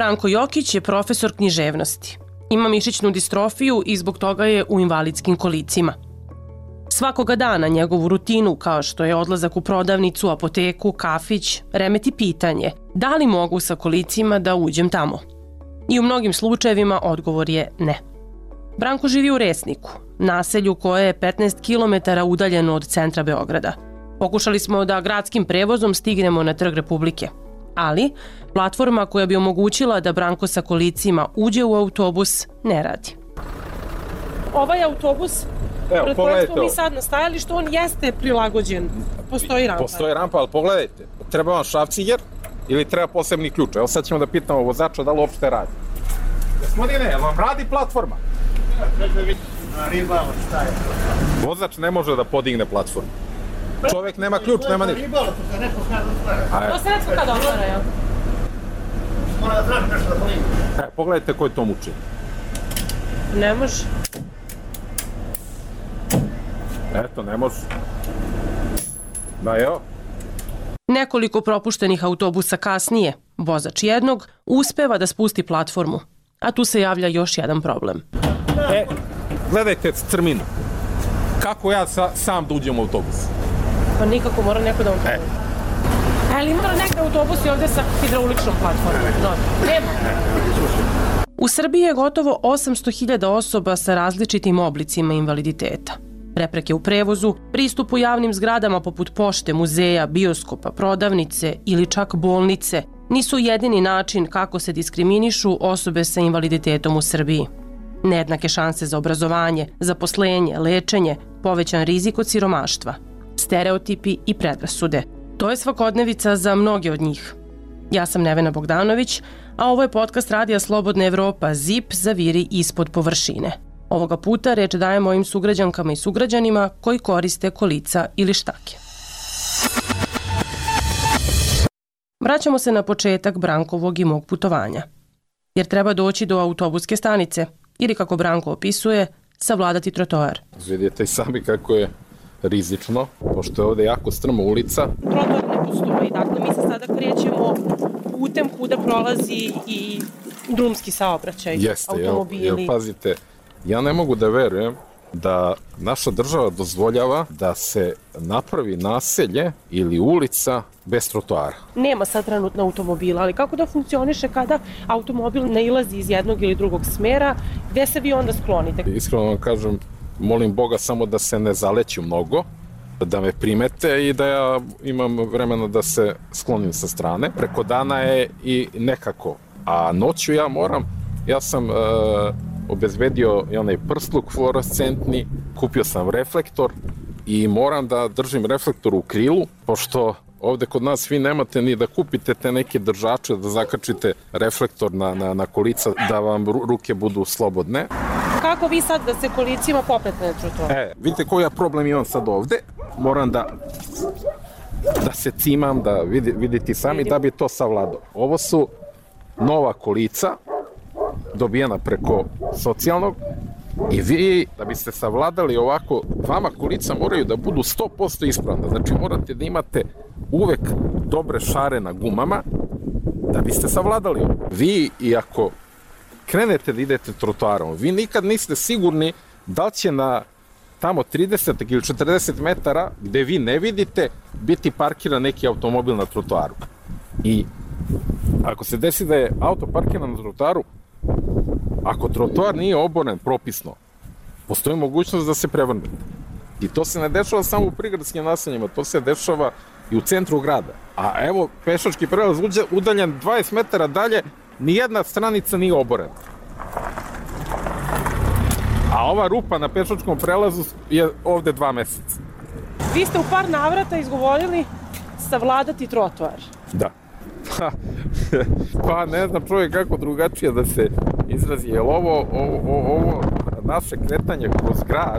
Branko Jokić je profesor književnosti. Ima mišićnu distrofiju i zbog toga je u invalidskim kolicima. Svakoga dana njegovu rutinu, kao što je odlazak u prodavnicu, apoteku, kafić, remeti pitanje da li mogu sa kolicima da uđem tamo. I u mnogim slučajevima odgovor je ne. Branko živi u Resniku, naselju koje je 15 km udaljeno od centra Beograda. Pokušali smo da gradskim prevozom stignemo na Trg Republike, ali platforma koja bi omogućila da Branko sa kolicima uđe u autobus ne radi. Ovaj autobus, pred kojim smo mi sad nastajali, što on jeste prilagođen, postoji rampa. Postoji rampa, ali pogledajte, treba vam šrafciger ili treba posebni ključ. Evo sad ćemo da pitamo vozača da li uopšte radi. Gospodine, jel vam radi platforma? Vozač ne može da podigne platformu. Čovjek nema ključ, nema ništa. To sredstvo kada otvara, jel? Mora da traži nešto da podigne. Pogledajte ko je to muči. Ne može. Eto, ne može. Da, evo. Nekoliko propuštenih autobusa kasnije, vozač jednog uspeva da spusti platformu, a tu se javlja još jedan problem. Gledajte crminu. Kako ja sam da uđem u autobus? Pa nikako, mora neko da vam pomoći. Ali mora negde autobusi ovde sa hidrauličnom platformom. No, nema. U Srbiji je gotovo 800.000 osoba sa različitim oblicima invaliditeta. Prepreke u prevozu, pristup u javnim zgradama poput pošte, muzeja, bioskopa, prodavnice ili čak bolnice nisu jedini način kako se diskriminišu osobe sa invaliditetom u Srbiji. Nejednake šanse za obrazovanje, zaposlenje, lečenje, povećan rizik od siromaštva, stereotipi i predrasude. To je svakodnevica za mnoge od njih. Ja sam Nevena Bogdanović, a ovo je podcast Radija Slobodna Evropa ZIP Zaviri ispod površine. Ovoga puta reč dajem mojim sugrađankama i sugrađanima koji koriste kolica ili štake. Vraćamo se na početak Brankovog i mog putovanja. Jer treba doći do autobuske stanice ili, kako Branko opisuje, savladati trotoar. Vidite i sami kako je rizično, pošto je ovde jako strma ulica. Trotoar ne postoji, dakle mi se sada krećemo putem kuda prolazi i drumski saobraćaj, automobili. Jeste, pazite, ja ne mogu da verujem da naša država dozvoljava da se napravi naselje ili ulica bez trotoara. Nema sad trenutno automobila, ali kako da funkcioniše kada automobil nailazi iz jednog ili drugog smera, gde se vi onda sklonite? Iskreno vam kažem, molim Boga samo da se ne zaleću mnogo, da me primete i da ja imam vremena da se sklonim sa strane. Preko dana je i nekako, a noću ja sam obezbedio i onaj prsluk fluorescentni, kupio sam reflektor i moram da držim reflektor u krilu, pošto ovde kod nas vi nemate ni da kupite te neke držače, da zakačite reflektor na kolica, da vam ruke budu slobodne. Kako vi sad da se kolicima popnete na trotoar? Vidite koji ja problem imam sad ovde. Moram da se cimam, da vidite sami da bi to savladao. Ovo su nova kolica, dobijena preko socijalnog, i vi, da biste savladali ovako, vama kolica moraju da budu 100% ispravna. Znači morate da imate uvek dobre šare na gumama da biste savladali. Vi, i ako krenete da idete trotoarom, vi nikad niste sigurni da li će na tamo 30 ili 40 metara, gde vi ne vidite, biti parkiran neki automobil na trotoaru. I ako se desi da je auto parkiran na trotoaru, ako trotoar nije oboren propisno, postoji mogućnost da se prevrnete. I to se ne dešava samo u prigradskim naseljima, to se dešava i u centru grada. A evo, pešački prelaz udaljen 20 metara dalje, nijedna stranica nije oborena. A ova rupa na pešačkom prelazu je ovde 2 meseca. Vi ste u par navrata izgovorili savladati trotoar. Da. Pa ne znam čovjek kako drugačije da se izrazi, jer ovo naše kretanje kroz grad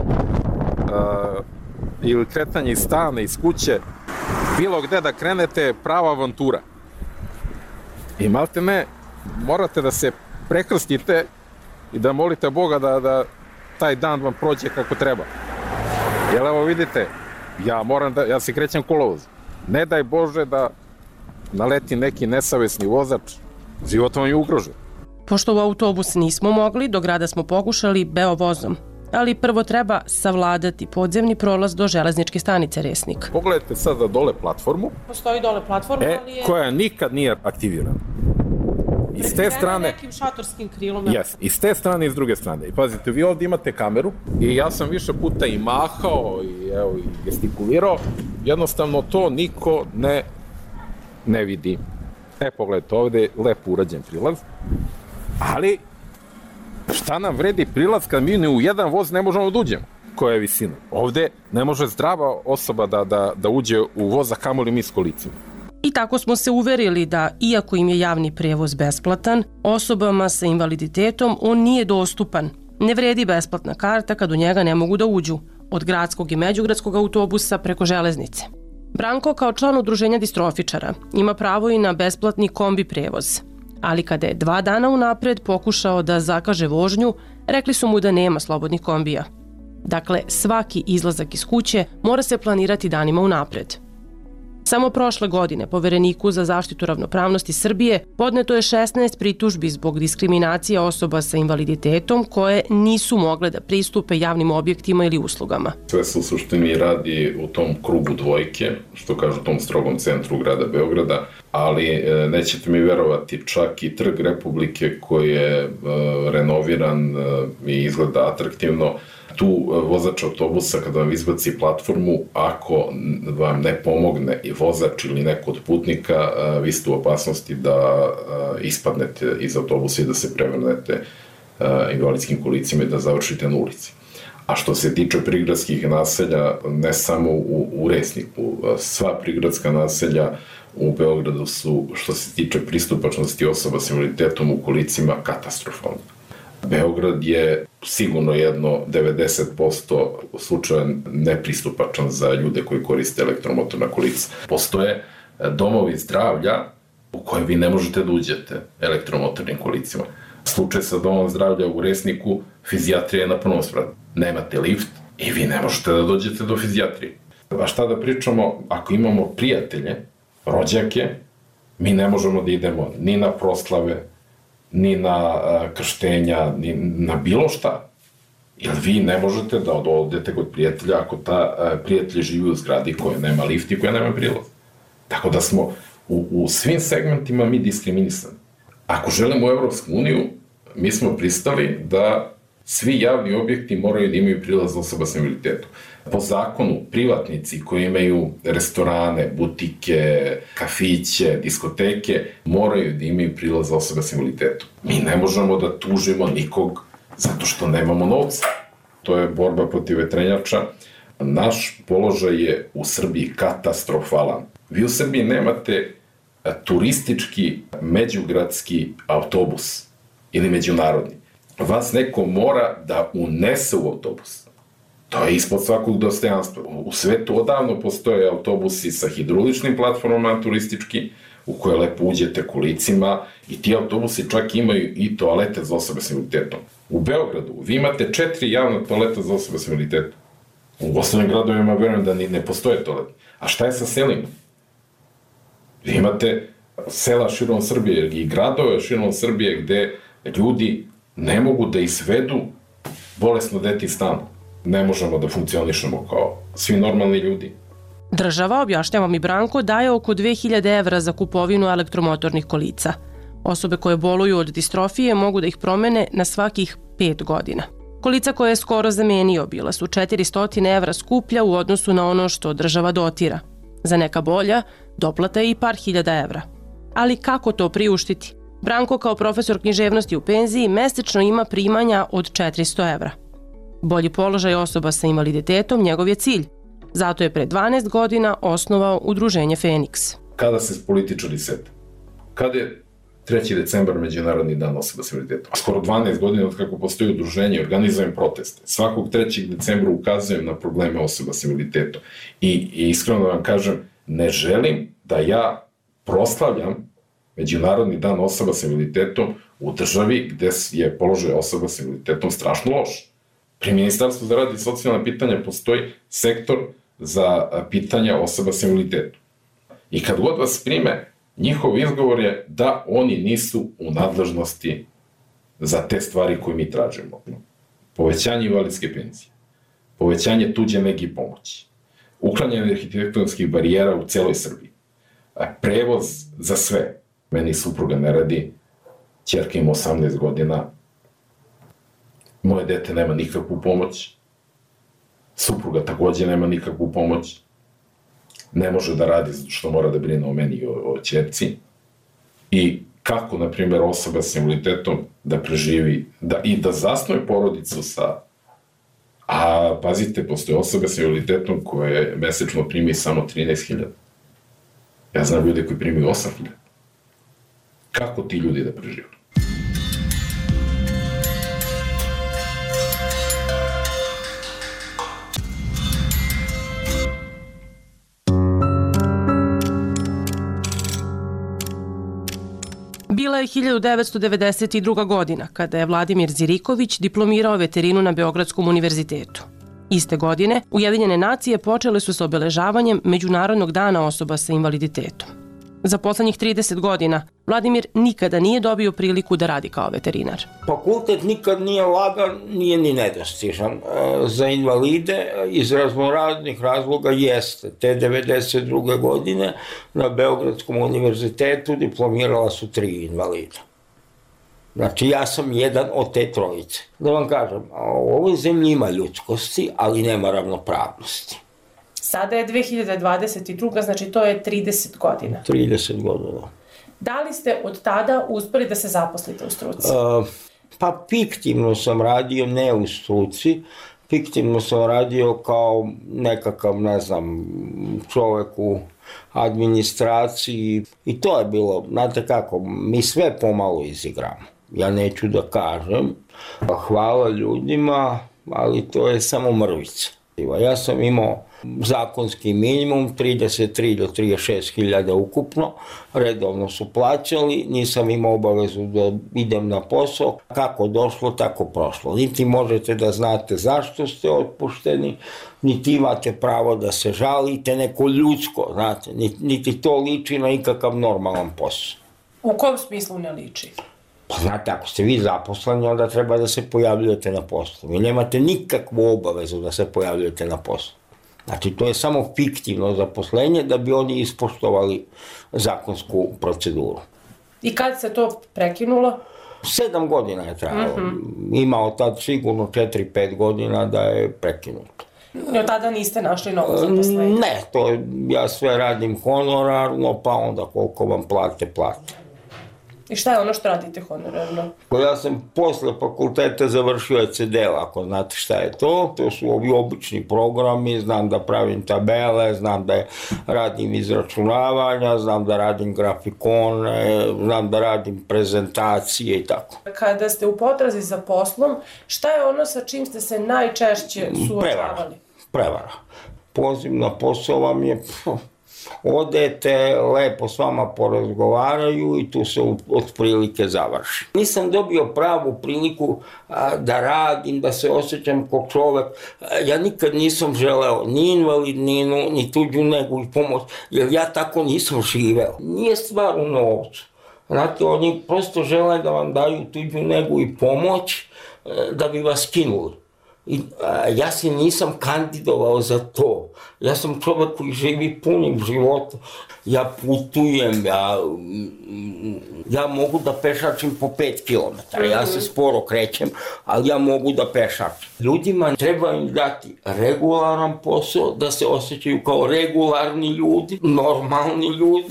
ili kretanje iz stana, iz kuće, bilo gde da krenete je prava avantura. I malte ne, morate da se prekrstite i da molite Boga da taj dan vam prođe kako treba. Jer evo vidite, ja se krećem kolovoz. Ne daj Bože da naleti neki nesavesni vozač život vam je ugrožen. Pošto u autobus nismo mogli, do grada smo pokušali Beovozom. Ali prvo treba savladati podzemni prolaz do železničke stanice Resnik. Pogledajte sada dole platformu. Postoji dole platforma, ali je... koja nikad nije aktivirana. I s te strane... nekim šatorskim krilom. Jes, i s te strane i s druge strane. I pazite, vi ovdje imate kameru i ja sam više puta i mahao i gestikulirao. Jednostavno to niko ne vidi. Pogledajte, ovdje je lepo urađen prilaz. Ali, šta nam vredi prilaz kad mi ni u jedan voz ne možemo da uđemo? Koja je visina? Ovdje ne može zdrava osoba da uđe u voz, a kamoli mi s kolicima. I tako smo se uverili da, iako im je javni prevoz besplatan, osobama sa invaliditetom on nije dostupan. Ne vredi besplatna karta kad u njega ne mogu da uđu, od gradskog i međugradskog autobusa preko železnice. Branko, kao član udruženja distrofičara, ima pravo i na besplatni kombi prevoz. Ali kada je 2 dana unapred pokušao da zakaže vožnju, rekli su mu da nema slobodnih kombija. Dakle, svaki izlazak iz kuće mora se planirati danima unapred. Samo prošle godine Povereniku za zaštitu ravnopravnosti Srbije podneto je 16 pritužbi zbog diskriminacije osoba sa invaliditetom koje nisu mogle da pristupe javnim objektima ili uslugama. Sve se u suštini radi u tom krugu dvojke, što kažu u tom strogom centru grada Beograda, ali nećete mi verovati, čak i Trg Republike koji je renoviran i izgleda atraktivno, tu vozač autobusa kada vam izbaci platformu, ako vam ne pomogne i vozač ili neko od putnika, vi ste u opasnosti da ispadnete iz autobusa i da se prevrnete invalidskim kolicima i da završite na ulici. A što se tiče prigradskih naselja, ne samo u Resniku, sva prigradska naselja u Beogradu su, što se tiče pristupačnosti osoba s invaliditetom u kolicima, katastrofalne. Beograd je sigurno jedno 90% slučaja nepristupačan za ljude koji koriste elektromotorna kolica. Postoje domovi zdravlja u koje vi ne možete da uđete elektromotornim kolicima. Slučaj sa domom zdravlja u Resniku, fizijatrija je na prvom spratu. Nemate lift i vi ne možete da dođete do fizijatrije. A šta da pričamo, ako imamo prijatelje, rođake, mi ne možemo da idemo ni na proslave, ni na krštenja, ni na bilo šta. Jer vi ne možete da odete kod prijatelja ako ta prijatelj živi u zgradi koja nema lift i koja nema prilaz. Tako da smo u svim segmentima mi diskriminisani. Ako želimo u Evropsku uniju, mi smo pristali da svi javni objekti moraju da imaju prilaz osoba sa invaliditetom. Po zakonu, privatnici koji imaju restorane, butike, kafiće, diskoteke, moraju da imaju prilaz osoba sa invaliditetom. Mi ne možemo da tužimo nikog zato što nemamo novca. To je borba protiv vetrenjača. Naš položaj je u Srbiji katastrofalan. Vi u Srbiji nemate turistički međugradski autobus ili međunarodni. Vas neko mora da unese u autobus. To je ispod svakog dostojanstva. U svetu odavno postoje autobusi sa hidroličnim platformama turistički, u koje lepo uđete kolicima i ti autobusi čak imaju i toalete za osobe s invaliditetom. U Beogradu vi imate 4 javna toaleta za osobe s invaliditetom. U ostalim gradovima verujem da ne postoje toalete. A šta je sa selima? Vi imate sela širom Srbije i gradove širom Srbije gde ljudi ne mogu da izvedu bolesno dete iz stana. Ne možemo da funkcionišemo kao svi normalni ljudi. Država, objašnjava mi Branko, daje oko 2000 evra za kupovinu elektromotornih kolica. Osobe koje boluju od distrofije mogu da ih promene na svakih 5 godina. Kolica koje je skoro zamenio bila su 400 evra skuplja u odnosu na ono što država dotira. Za neka bolja, doplata je i par hiljada evra. Ali kako to priuštiti? Branko, kao profesor književnosti u penziji, mesečno ima primanja od 400 evra. Bolji položaj osoba sa invaliditetom njegov je cilj. Zato je pre 12 godina osnovao udruženje Feniks. Kada se političari sete? Kada je 3. decembar Međunarodni dan osoba s invaliditetom? Skoro 12 godina od kako postoji udruženje, organizujem proteste. Svakog 3. decembra ukazujem na probleme osoba s invaliditetom. I iskreno da vam kažem, ne želim da ja proslavljam Međunarodni dan osoba s invaliditetom u državi gde je položaj osoba s invaliditetom strašno loš. Pri Ministarstvu za rad i socijalna pitanja postoji sektor za pitanja osoba s invaliditetom. I kad god vas prime Njihov izgovor je da oni nisu u nadležnosti za te stvari koje mi tražimo. Povećanje invalidske penzije, povećanje tuđe nege i pomoći, uklanjanje arhitektonskih barijera u celoj Srbiji, prevoz za sve. Meni supruga ne radi, ćerka ima 18 godina, moje dete nema nikakvu pomoć, supruga takođe nema nikakvu pomoć, ne može da radi što mora da brine o meni i o ćerci. I kako, na primjer, osoba s invaliditetom da preživi i da zasnuje porodicu sa... A pazite, postoje osobe s invaliditetom koje mesečno primi samo 13.000. Ja znam ljude koji primi 8.000. Kako ti ljudi da prežive? Bila je 1992. godina kada je Vladimir Ziriković diplomirao veterinu na Beogradskom univerzitetu. Iste godine Ujedinjene nacije počele su sa obeležavanjem Međunarodnog dana osoba sa invaliditetom. Za poslednjih 30 godina Vladimir nikada nije dobio priliku da radi kao veterinar. Fakultet nikad nije lagan, nije ni nedostižan. Za invalide iz raznoraznih razloga jeste. Te 92. godine na Beogradskom univerzitetu diplomirala su 3 invalida. Znači, ja sam jedan od te trojice. Da vam kažem, u ovoj zemlji ima ljudskosti, ali nema ravnopravnosti. Sada je 2022. znači to je 30 godina. 30 godina. Da li ste od tada uspeli da se zaposlite u struci? Pa fiktivno sam radio, ne u struci. Fiktivno sam radio kao nekakav, ne znam, čovek u administraciji. I to je bilo, znate kako, mi sve pomalo izigramo. Ja neću da kažem, hvala ljudima, ali to je samo mrvica. Ja sam imao zakonski minimum 33 do 36 hiljada ukupno, redovno su plaćali, nisam imao obavezu da idem na posao, kako došlo, tako prošlo. Niti možete da znate zašto ste otpušteni, niti imate pravo da se žalite, neko ljudsko, znate, niti to liči na ikakav normalan posao. U kom smislu ne liči? Pa znate, ako ste vi zaposleni, onda treba da se pojavljujete na poslu. Vi nemate nikakvu obavezu da se pojavljujete na poslu. Znači, to je samo fiktivno zaposlenje da bi oni ispoštovali zakonsku proceduru. I kad se to prekinulo? 7 godina je trajalo. Imao tad sigurno 4-5 godina da je prekinuto. I od tada niste našli novo zaposlenje? Ne, ja sve radim honorarno, pa onda koliko vam plate. I šta je ono što radite honorarno? Ja sam posle fakulteta završio ECD, ako znate šta je to. To su ovi obični programi, znam da pravim tabele, znam da radim izračunavanja, znam da radim grafikone, znam da radim prezentacije i tako. Kada ste u potrazi za poslom, šta je ono sa čim ste se najčešće suočavali? Prevara. Poziv na posao vam je... Odete, lepo s vama porazgovaraju i tu se otprilike završi. Nisam dobio pravu priliku da radim, da se osjećam kao čovek. Ja nikad nisam želeo ni invalidninu, ni tuđu negu i pomoć, jer ja tako nisam živeo. Nije stvar u novcu. Znate, oni prosto žele da vam daju tuđu negu i pomoć da bi vas skinuli. Ja se nisam kandidovao za to. Ja sam čovjek koji živi punim životom. Ja putujem, ja mogu da pešačim po 5 km. Ja se sporo krećem, ali ja mogu da pešačim. Ljudima treba im dati regularan posao, da se osjećaju kao regularni ljudi, normalni ljudi.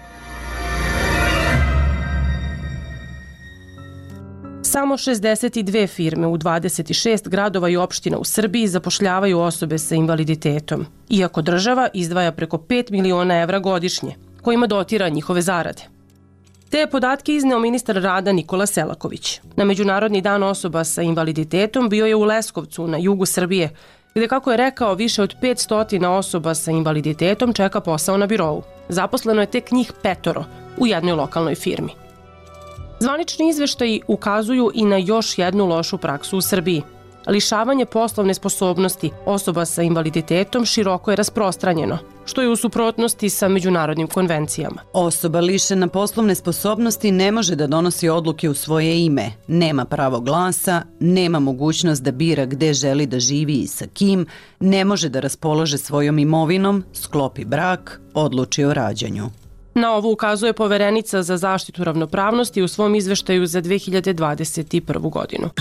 Samo 62 firme u 26 gradova i opština u Srbiji zapošljavaju osobe sa invaliditetom, iako država izdvaja preko 5 miliona evra godišnje, kojima dotira njihove zarade. Te je podatke izneo ministar rada Nikola Selaković. Na Međunarodni dan osoba sa invaliditetom bio je u Leskovcu, na jugu Srbije, gde, kako je rekao, više od 500 osoba sa invaliditetom čeka posao na birovu. Zaposleno je tek njih 5 u jednoj lokalnoj firmi. Zvanični izveštaji ukazuju i na još jednu lošu praksu u Srbiji, lišavanje poslovne sposobnosti osoba sa invaliditetom široko je rasprostranjeno, što je u suprotnosti sa međunarodnim konvencijama. Osoba lišena poslovne sposobnosti ne može da donosi odluke u svoje ime, nema pravo glasa, nema mogućnost da bira gde želi da živi i sa kim, ne može da raspolaže svojom imovinom, sklopi brak, odluči o rađanju. Na ovo ukazuje Poverenica za zaštitu ravnopravnosti u svom izveštaju za 2021. godinu.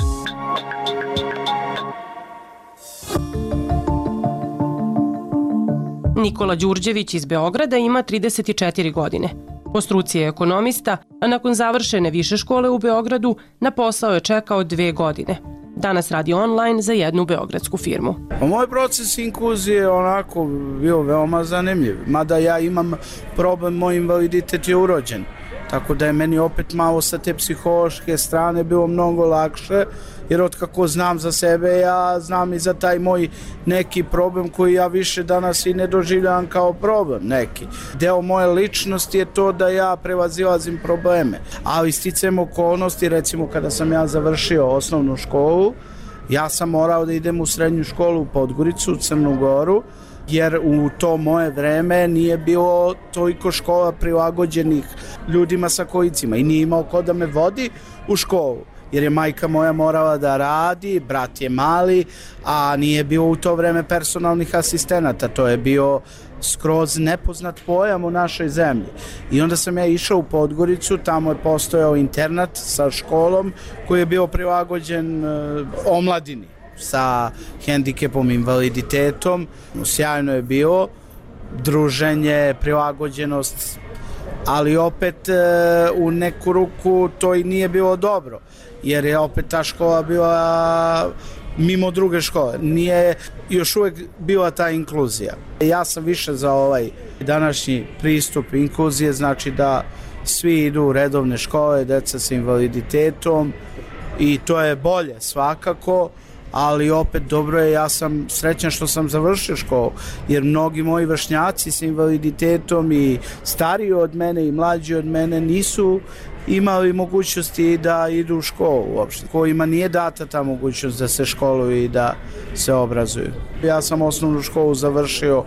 Nikola Đurđević iz Beograda ima 34 godine. Po struci je ekonomista, a nakon završene više škole u Beogradu na posao je čekao 2 godine. Danas radi online za jednu beogradsku firmu. Moj proces inkluzije je onako bio veoma zanimljiv. Mada ja imam problem, moj invaliditet je urođen. Tako da je meni opet malo sa te psihološke strane bilo mnogo lakše, jer otkako znam za sebe, ja znam i za taj moj neki problem koji ja više danas i ne doživljavam kao problem neki. Deo moje ličnosti je to da ja prevazilazim probleme, ali sticajem okolnosti, recimo kada sam ja završio osnovnu školu, ja sam morao da idem u srednju školu u Podgoricu, u Crnu Goru, jer u to moje vreme nije bilo toliko škola prilagođenih ljudima sa kolicima i nije imao ko da me vodi u školu, jer je majka moja morala da radi, brat je mali, a nije bilo u to vreme personalnih asistenata, to je bio skroz nepoznat pojam u našoj zemlji. I onda sam ja išao u Podgoricu, tamo je postojao internat sa školom koji je bio prilagođen omladini sa hendikepom, invaliditetom. Sjajno je bilo, druženje, prilagođenost, ali opet u neku ruku to i nije bilo dobro, jer je opet ta škola bila mimo druge škole. Nije još uvek bila ta inkluzija. Ja sam više za ovaj današnji pristup inkluzije, znači da svi idu u redovne škole, deca sa invaliditetom, i to je bolje svakako, ali opet dobro je, ja sam srećan što sam završio školu, jer mnogi moji vršnjaci sa invaliditetom i stariji od mene i mlađi od mene nisu imali mogućnosti da idu u školu uopšte, kojima nije data ta mogućnost da se školuju i da se obrazuju. Ja sam osnovnu školu završio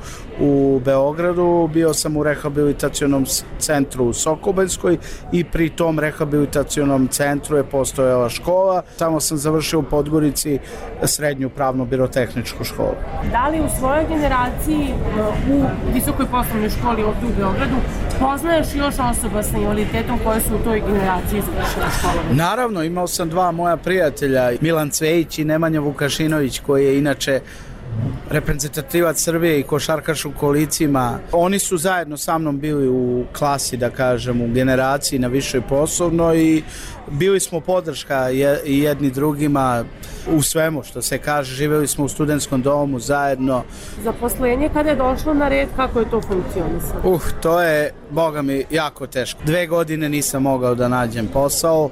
u Beogradu, bio sam u rehabilitacionom centru u Sokobanjskoj i pri tom rehabilitacionom centru je postojala škola. Tamo sam završio u Podgorici srednju pravno-birotehničku školu. Da li u svojoj generaciji u visokoj poslovnoj školi ovdje u Beogradu poznaješ još osoba sa invaliditetom koje su u toj generaciji završile školu? Naravno, imao sam 2 moja prijatelja, Milan Cvejić i Nemanja Vukašinović, koji je inače reprezentativac Srbije i košarkaš u kolicima. Oni su zajedno sa mnom bili u klasi, da kažem, u generaciji na višoj poslovnoj i bili smo podrška jedni drugima u svemu što se kaže. Živjeli smo u studentskom domu zajedno. Zaposlenje kada je došlo na red, kako je to funkcionisalo? To je, boga mi, jako teško. 2 godine nisam mogao da nađem posao,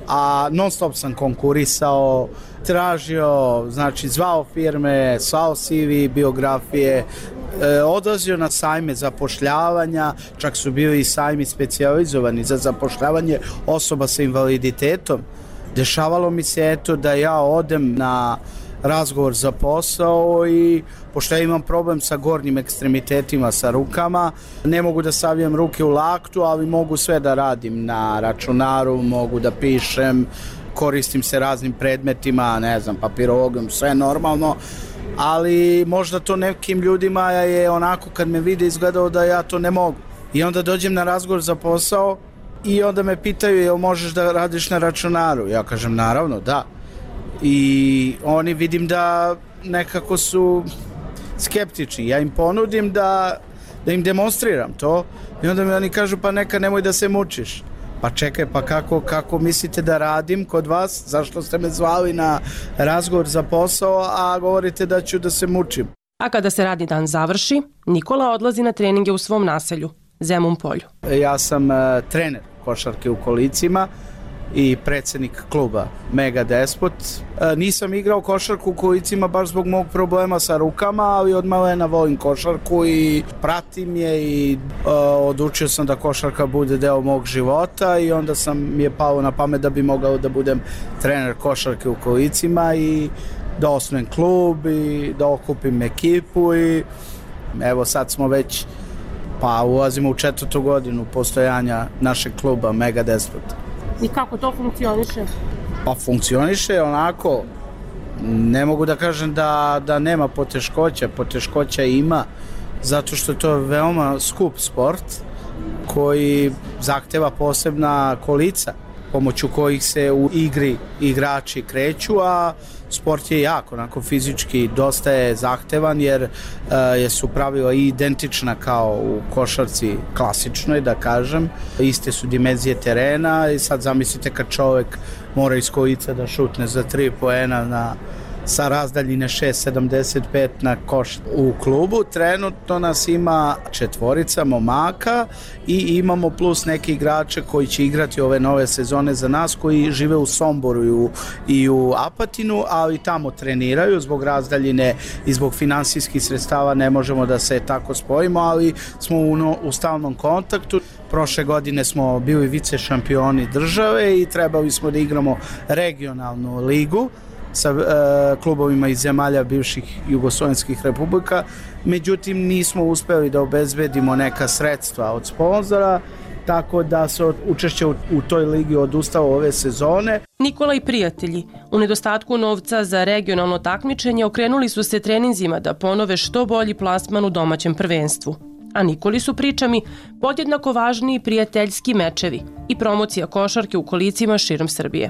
a non stop sam konkurisao, tražio, znači zvao firme, slao CV, biografije, odlazio na sajme zapošljavanja, čak su bili i sajmi specijalizovani za zapošljavanje osoba sa invaliditetom. Dešavalo mi se eto da ja odem na razgovor za posao i pošto ja imam problem sa gornjim ekstremitetima, sa rukama, ne mogu da stavljam ruke u laktu, ali mogu sve da radim na računaru, mogu da pišem, koristim se raznim predmetima, ne znam, papirologom, sve normalno, ali možda to nekim ljudima je onako kad me vide izgledao da ja to ne mogu. I onda dođem na razgovor za posao i onda me pitaju jel možeš da radiš na računaru? Ja kažem naravno, da. I oni vidim da nekako su skeptični. Ja im ponudim da im demonstriram to i onda mi oni kažu pa neka nemoj da se mučiš. Pa čekaj, pa kako mislite da radim kod vas? Zašto ste me zvali na razgovor za posao, a govorite da ću da se mučim? A kada se radni dan završi, Nikola odlazi na treninge u svom naselju, Zemun Polju. Ja sam trener košarke u kolicima i predsjednik kluba Mega Despot. Nisam igrao košarku u kolicima baš zbog mog problema sa rukama, ali od malena volim košarku i pratim je i odlučio sam da košarka bude deo mog života i onda mi je palo na pamet da bi mogao da budem trener košarke u kolicima i da osnujem klub i da okupim ekipu i evo sad smo već ulazimo u 4. godinu postojanja našeg kluba Mega Despot. I kako to funkcioniše? Pa funkcioniše onako, ne mogu da kažem da nema poteškoća ima, zato što je to veoma skup sport koji zahteva posebna kolica pomoću kojih se u igri igrači kreću, a sport je jako onako fizički dosta je zahtevan jer su pravila identična kao u košarci klasičnoj, da kažem. Iste su dimenzije terena i sad zamislite kad čovek mora iz kolica da šutne za 3 poena sa razdaljine 6,75 na koš. U klubu trenutno nas ima 4 momaka i imamo plus neke igrače koji će igrati ove nove sezone za nas, koji žive u Somboru i u Apatinu, ali tamo treniraju zbog razdaljine i zbog finansijskih sredstava ne možemo da se tako spojimo, ali smo u stalnom kontaktu. Prošle godine smo bili vice šampioni države i trebali smo da igramo regionalnu ligu sa klubovima iz zemalja bivših jugoslovenskih republika, međutim nismo uspeli da obezbedimo neka sredstva od sponzora, tako da se učešće u toj ligi odustalo ove sezone. Nikola i prijatelji, u nedostatku novca za regionalno takmičenje, okrenuli su se treninzima da ponove što bolji plasman u domaćem prvenstvu. A Nikoli su pričami podjednako važni prijateljski mečevi i promocija košarke u kolicima širom Srbije.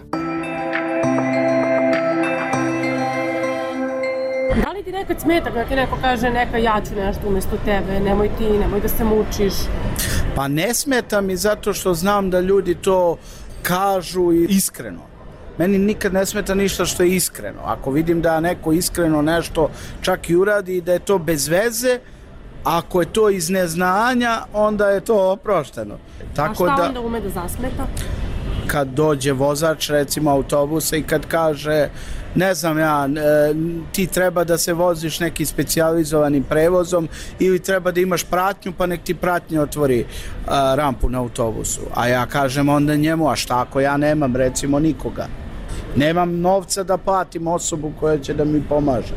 Da li ti nekad smeta kada ti neko kaže neka ja ću nešto umjesto tebe, nemoj ti, nemoj da se mučiš? Pa ne smeta mi zato što znam da ljudi to kažu iskreno. Meni nikad ne smeta ništa što je iskreno. Ako vidim da neko iskreno nešto čak i uradi i da je to bez veze, ako je to iz neznanja, onda je to oprošteno. Tako a šta onda ume da zasmeta? Kad dođe vozač, recimo autobusa i kad kaže, ne znam ja, ti treba da se voziš nekim specijalizovanim prevozom ili treba da imaš pratnju, pa nek ti pratnja otvori rampu na autobusu. A ja kažem onda njemu, a šta ako ja nemam recimo nikoga? Nemam novca da platim osobu koja će da mi pomaže.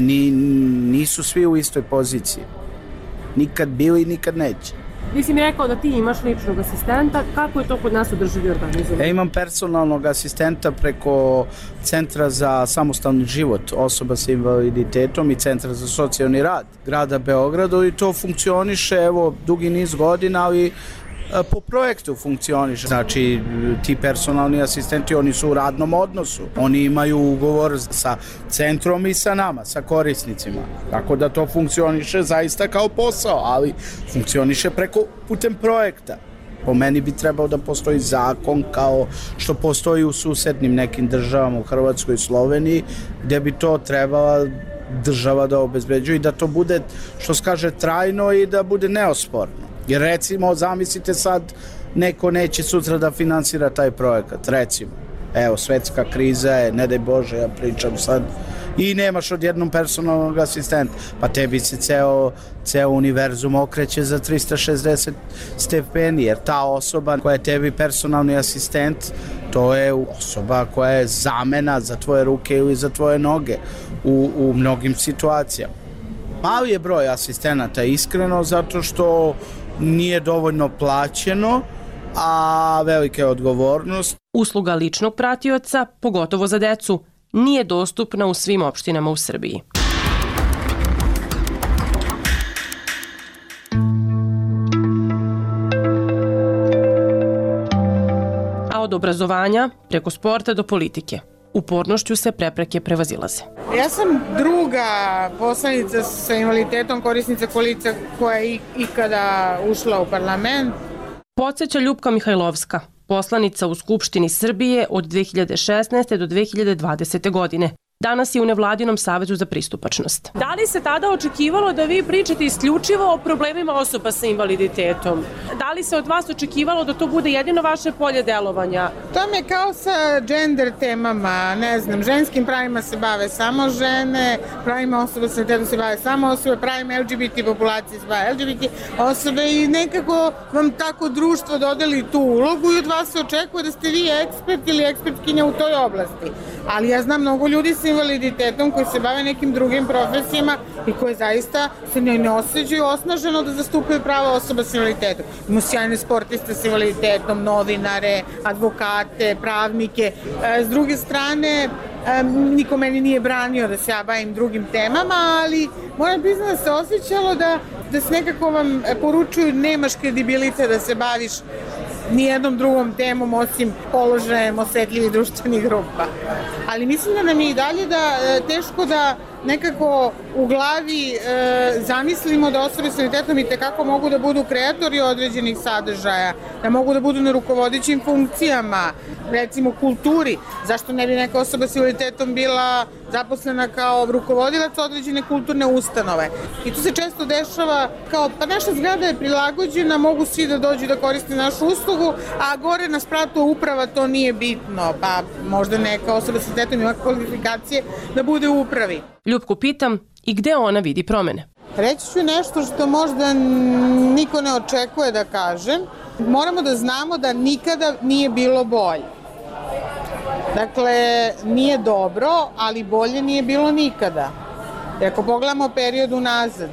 Nisu svi u istoj poziciji. Nikad bili i nikad neće. Ti si mi rekao da ti imaš ličnog asistenta, kako je to kod nas održivi organizam? Ja imam personalnog asistenta preko Centra za samostalni život osoba sa invaliditetom i Centra za socijalni rad grada Beograda i to funkcioniše evo dugi niz godina, ali po projektu funkcioniše. Znači ti personalni asistenti oni su u radnom odnosu, oni imaju ugovor sa centrom i sa nama, sa korisnicima, tako da to funkcioniše zaista kao posao, ali funkcioniše putem projekta. Po meni bi trebao da postoji zakon kao što postoji u susednim nekim državama, u Hrvatskoj i Sloveniji, gde bi to trebala država da obezbeđuje i da to bude, što se kaže, trajno i da bude neosporno. Jer recimo, zamislite sad, neko neće sutra da finansira taj projekat, recimo. Evo, svetska kriza je, ne daj Bože, ja pričam sad, i nemaš odjednom personalnog asistenta, pa tebi se ceo univerzum okreće za 360 stepeni, jer ta osoba koja je tebi personalni asistent, to je osoba koja je zamena za tvoje ruke ili za tvoje noge u mnogim situacijama. Mali je broj asistenata, iskreno, zato što nije dovoljno plaćeno, a velika je odgovornost. Usluga ličnog pratioca, pogotovo za decu, nije dostupna u svim opštinama u Srbiji. A od obrazovanja, preko sporta do politike, upornošću se prepreke prevazilaze. Ja sam druga poslanica sa invaliditetom, korisnica kolica koja je ikada ušla u parlament. Podseća Ljupka Mihajlovska, poslanica u Skupštini Srbije od 2016. do 2020. godine. Danas je u Nevladinom savezu za pristupačnost. Da li se tada očekivalo da vi pričate isključivo o problemima osoba sa invaliditetom? Da li se od vas očekivalo da to bude jedino vaše polje delovanja? To mi je kao sa gender temama, ne znam, ženskim pravima se bave samo žene, pravima osoba sa invaliditetom se bave samo osobe, pravima LGBT populacije se bave LGBT osobe i nekako vam tako društvo dodeli tu ulogu i od vas se očekuje da ste vi ekspert ili ekspertkinja u toj oblasti. Ali ja znam mnogo ljudi sa invaliditetom koji se bave nekim drugim profesijama i koje zaista se ne osjećaju osnaženo da zastupaju prava osoba s invaliditetom. Imamo sjajne sportiste s invaliditetom, novinare, advokate, pravnike. S druge strane, niko meni nije branio da se ja bavim drugim temama, ali moram priznati da se osjećalo da se nekako vam poručuju nemaš kredibilitet da se baviš nijednom drugom temom osim položajem osetljivih društvenih grupa. Ali mislim da nam je i dalje teško da nekako u glavi zamislimo da osobe s invaliditetom i tekako mogu da budu kreatori određenih sadržaja, da mogu da budu na rukovodećim funkcijama, recimo kulturi. Zašto ne bi neka osoba s invaliditetom bila zaposlena kao rukovodilac određene kulturne ustanove? I to se često dešava kao, pa naša zgrada je prilagođena, mogu svi da dođu da koriste našu uslugu, a gore na spratu uprava to nije bitno, pa možda neka osoba s invaliditetom ima kvalifikacije da bude u upravi. Ljupku pitam i gde ona vidi promene. Reći ću nešto što možda niko ne očekuje da kažem. Moramo da znamo da nikada nije bilo bolje. Dakle, nije dobro, ali bolje nije bilo nikada. Ako pogledamo period unazad,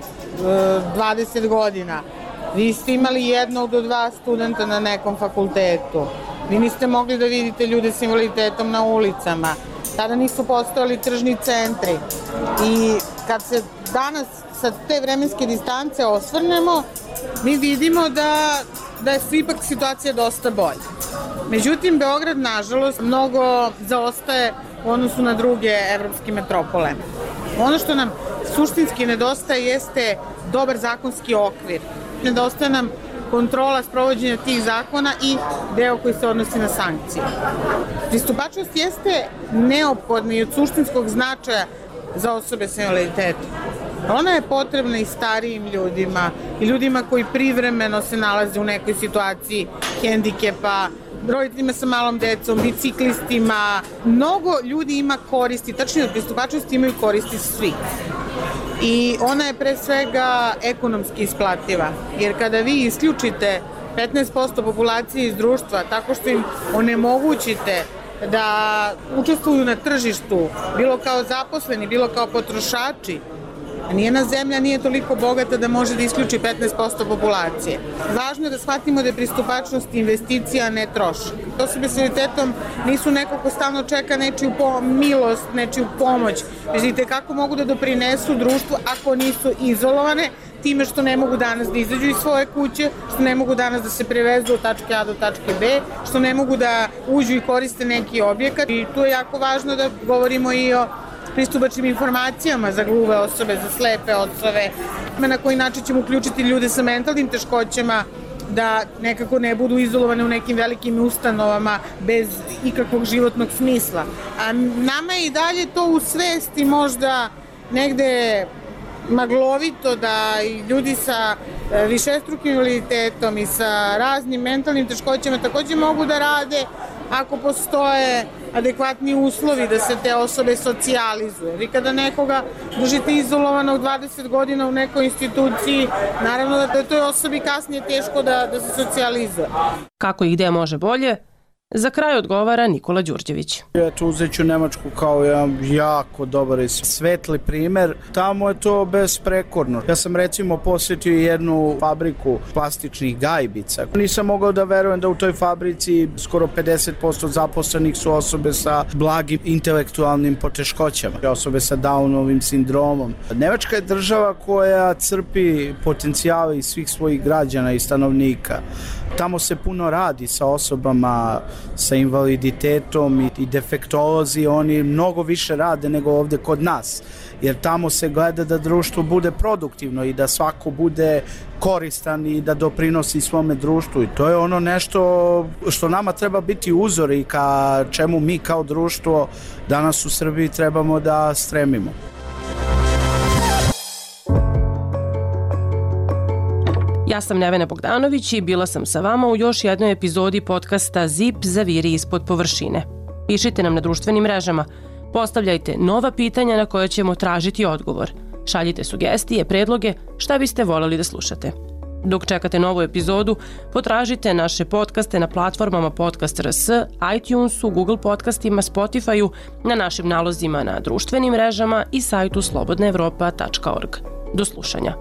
20 godina, vi ste imali 1 do 2 studenta na nekom fakultetu. Vi niste mogli da vidite ljude s invaliditetom na ulicama. Tada nisu postojali tržni centri. I kad se danas sa te vremenske distance osvrnemo, mi vidimo da je ipak situacija dosta bolja. Međutim, Beograd, nažalost, mnogo zaostaje u odnosu na druge evropske metropole. Ono što nam suštinski nedostaje jeste dobar zakonski okvir. Nedostaje nam kontrola sprovođenja tih zakona i deo koji se odnosi na sankcije. Pristupačnost jeste neophodna i od suštinskog značaja za osobe s invaliditetom. Ona je potrebna i starijim ljudima i ljudima koji privremeno se nalaze u nekoj situaciji hendikepa, roditeljima sa malom decom, biciklistima. Mnogo ljudi ima koristi, tačnije od pristupačnosti imaju koristi svi. I ona je pre svega ekonomski isplativa, jer kada vi isključite 15% populacije iz društva tako što im onemogućite da učestvuju na tržištu, bilo kao zaposleni, bilo kao potrošači, nijedna zemlja nije toliko bogata da može da isključi 15% populacije. Važno je da shvatimo da je pristupačnost investicija, a ne trošak. Osobe s invaliditetom nisu neko ko stalno čeka nečiju milost, nečiju pomoć. Vidite kako mogu da doprinesu društvu ako nisu izolovane, time što ne mogu danas da izađu iz svoje kuće, što ne mogu danas da se prevezu od tačke A do tačke B, što ne mogu da uđu i koriste neki objekat. I tu je jako važno da govorimo i o pristupačnim informacijama za gluve osobe, za slepe osobe, na koji način ćemo uključiti ljude sa mentalnim teškoćama da nekako ne budu izolovane u nekim velikim ustanovama bez ikakvog životnog smisla. A nama je i dalje to u svesti možda negde maglovito da i ljudi sa višestrukim invaliditetom i sa raznim mentalnim teškoćama takođe mogu da rade ako postoje adekvatni uslovi da se te osobe socijalizuju. Vi kada nekoga držite izolovanog 20 godina u nekoj instituciji, naravno da je toj osobi kasnije teško da se socijalizuje. Kako i gde može bolje? Za kraj odgovara Nikola Đurđević. Eto, uzet ću Nemačku kao jedan jako dobar i svetli primer. Tamo je to besprekorno. Ja sam recimo posjetio jednu fabriku plastičnih gajbica. Nisam mogao da verujem da u toj fabrici skoro 50% zaposlenih su osobe sa blagim intelektualnim poteškoćama, osobe sa Downovim sindromom. Nemačka je država koja crpi potencijale iz svih svojih građana i stanovnika. Tamo se puno radi sa osobama sa invaliditetom i defektolozi, oni mnogo više rade nego ovde kod nas, jer tamo se gleda da društvo bude produktivno i da svako bude koristan i da doprinosi svome društvu i to je ono nešto što nama treba biti uzor i ka čemu mi kao društvo danas u Srbiji trebamo da stremimo. Ja sam Nevena Bogdanović i bila sam sa vama u još jednoj epizodi podcasta ZIP Zaviri ispod površine. Pišite nam na društvenim mrežama, postavljajte nova pitanja na koje ćemo tražiti odgovor. Šaljite sugestije, predloge, šta biste voleli da slušate. Dok čekate novu epizodu, potražite naše podcaste na platformama Podcast.rs, iTunesu, Google podcastima, Spotifyu, na našim nalozima na društvenim mrežama i sajtu slobodnaevropa.org. Do slušanja.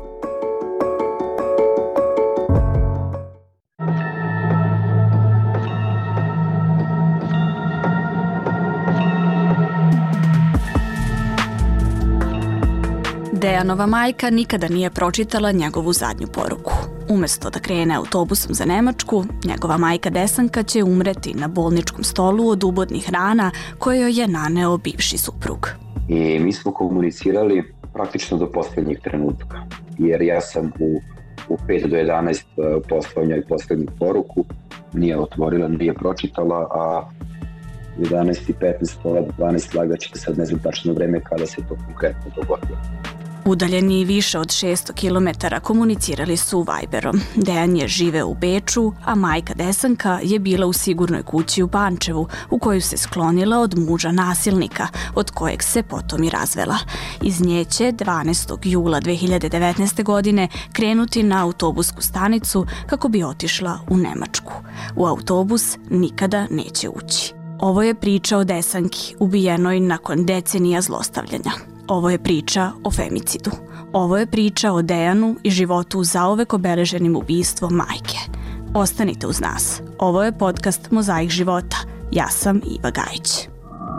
Dejanova majka nikada nije pročitala njegovu zadnju poruku. Umesto da krene autobusom za Nemačku, njegova majka Desanka će umreti na bolničkom stolu od ubodnih rana koje joj je naneo bivši suprug. I mi smo komunicirali praktično do posljednjih trenutka, jer ja sam u 5 do 11 poslao njoj posljednju poruku, nije otvorila, nije pročitala, a 11:15, pola 12 lagaće, sad ne znam tačno vreme kada se to konkretno dogodilo. Udaljeni više od 600 km komunicirali su Viberom. Dejan je živeo u Beču, a majka Desanka je bila u sigurnoj kući u Pančevu, u koju se sklonila od muža nasilnika, od kojeg se potom i razvela. Iz nje će 12. jula 2019. godine krenuti na autobusku stanicu kako bi otišla u Nemačku. U autobus nikada neće ući. Ovo je priča o Desanki, ubijenoj nakon decenija zlostavljanja. Ovo je priča o femicidu. Ovo je priča o Dejanu i životu zauvek obeleženim ubistvom majke. Ostanite uz nas. Ovo je podcast Mozaik života. Ja sam Iva Gajić.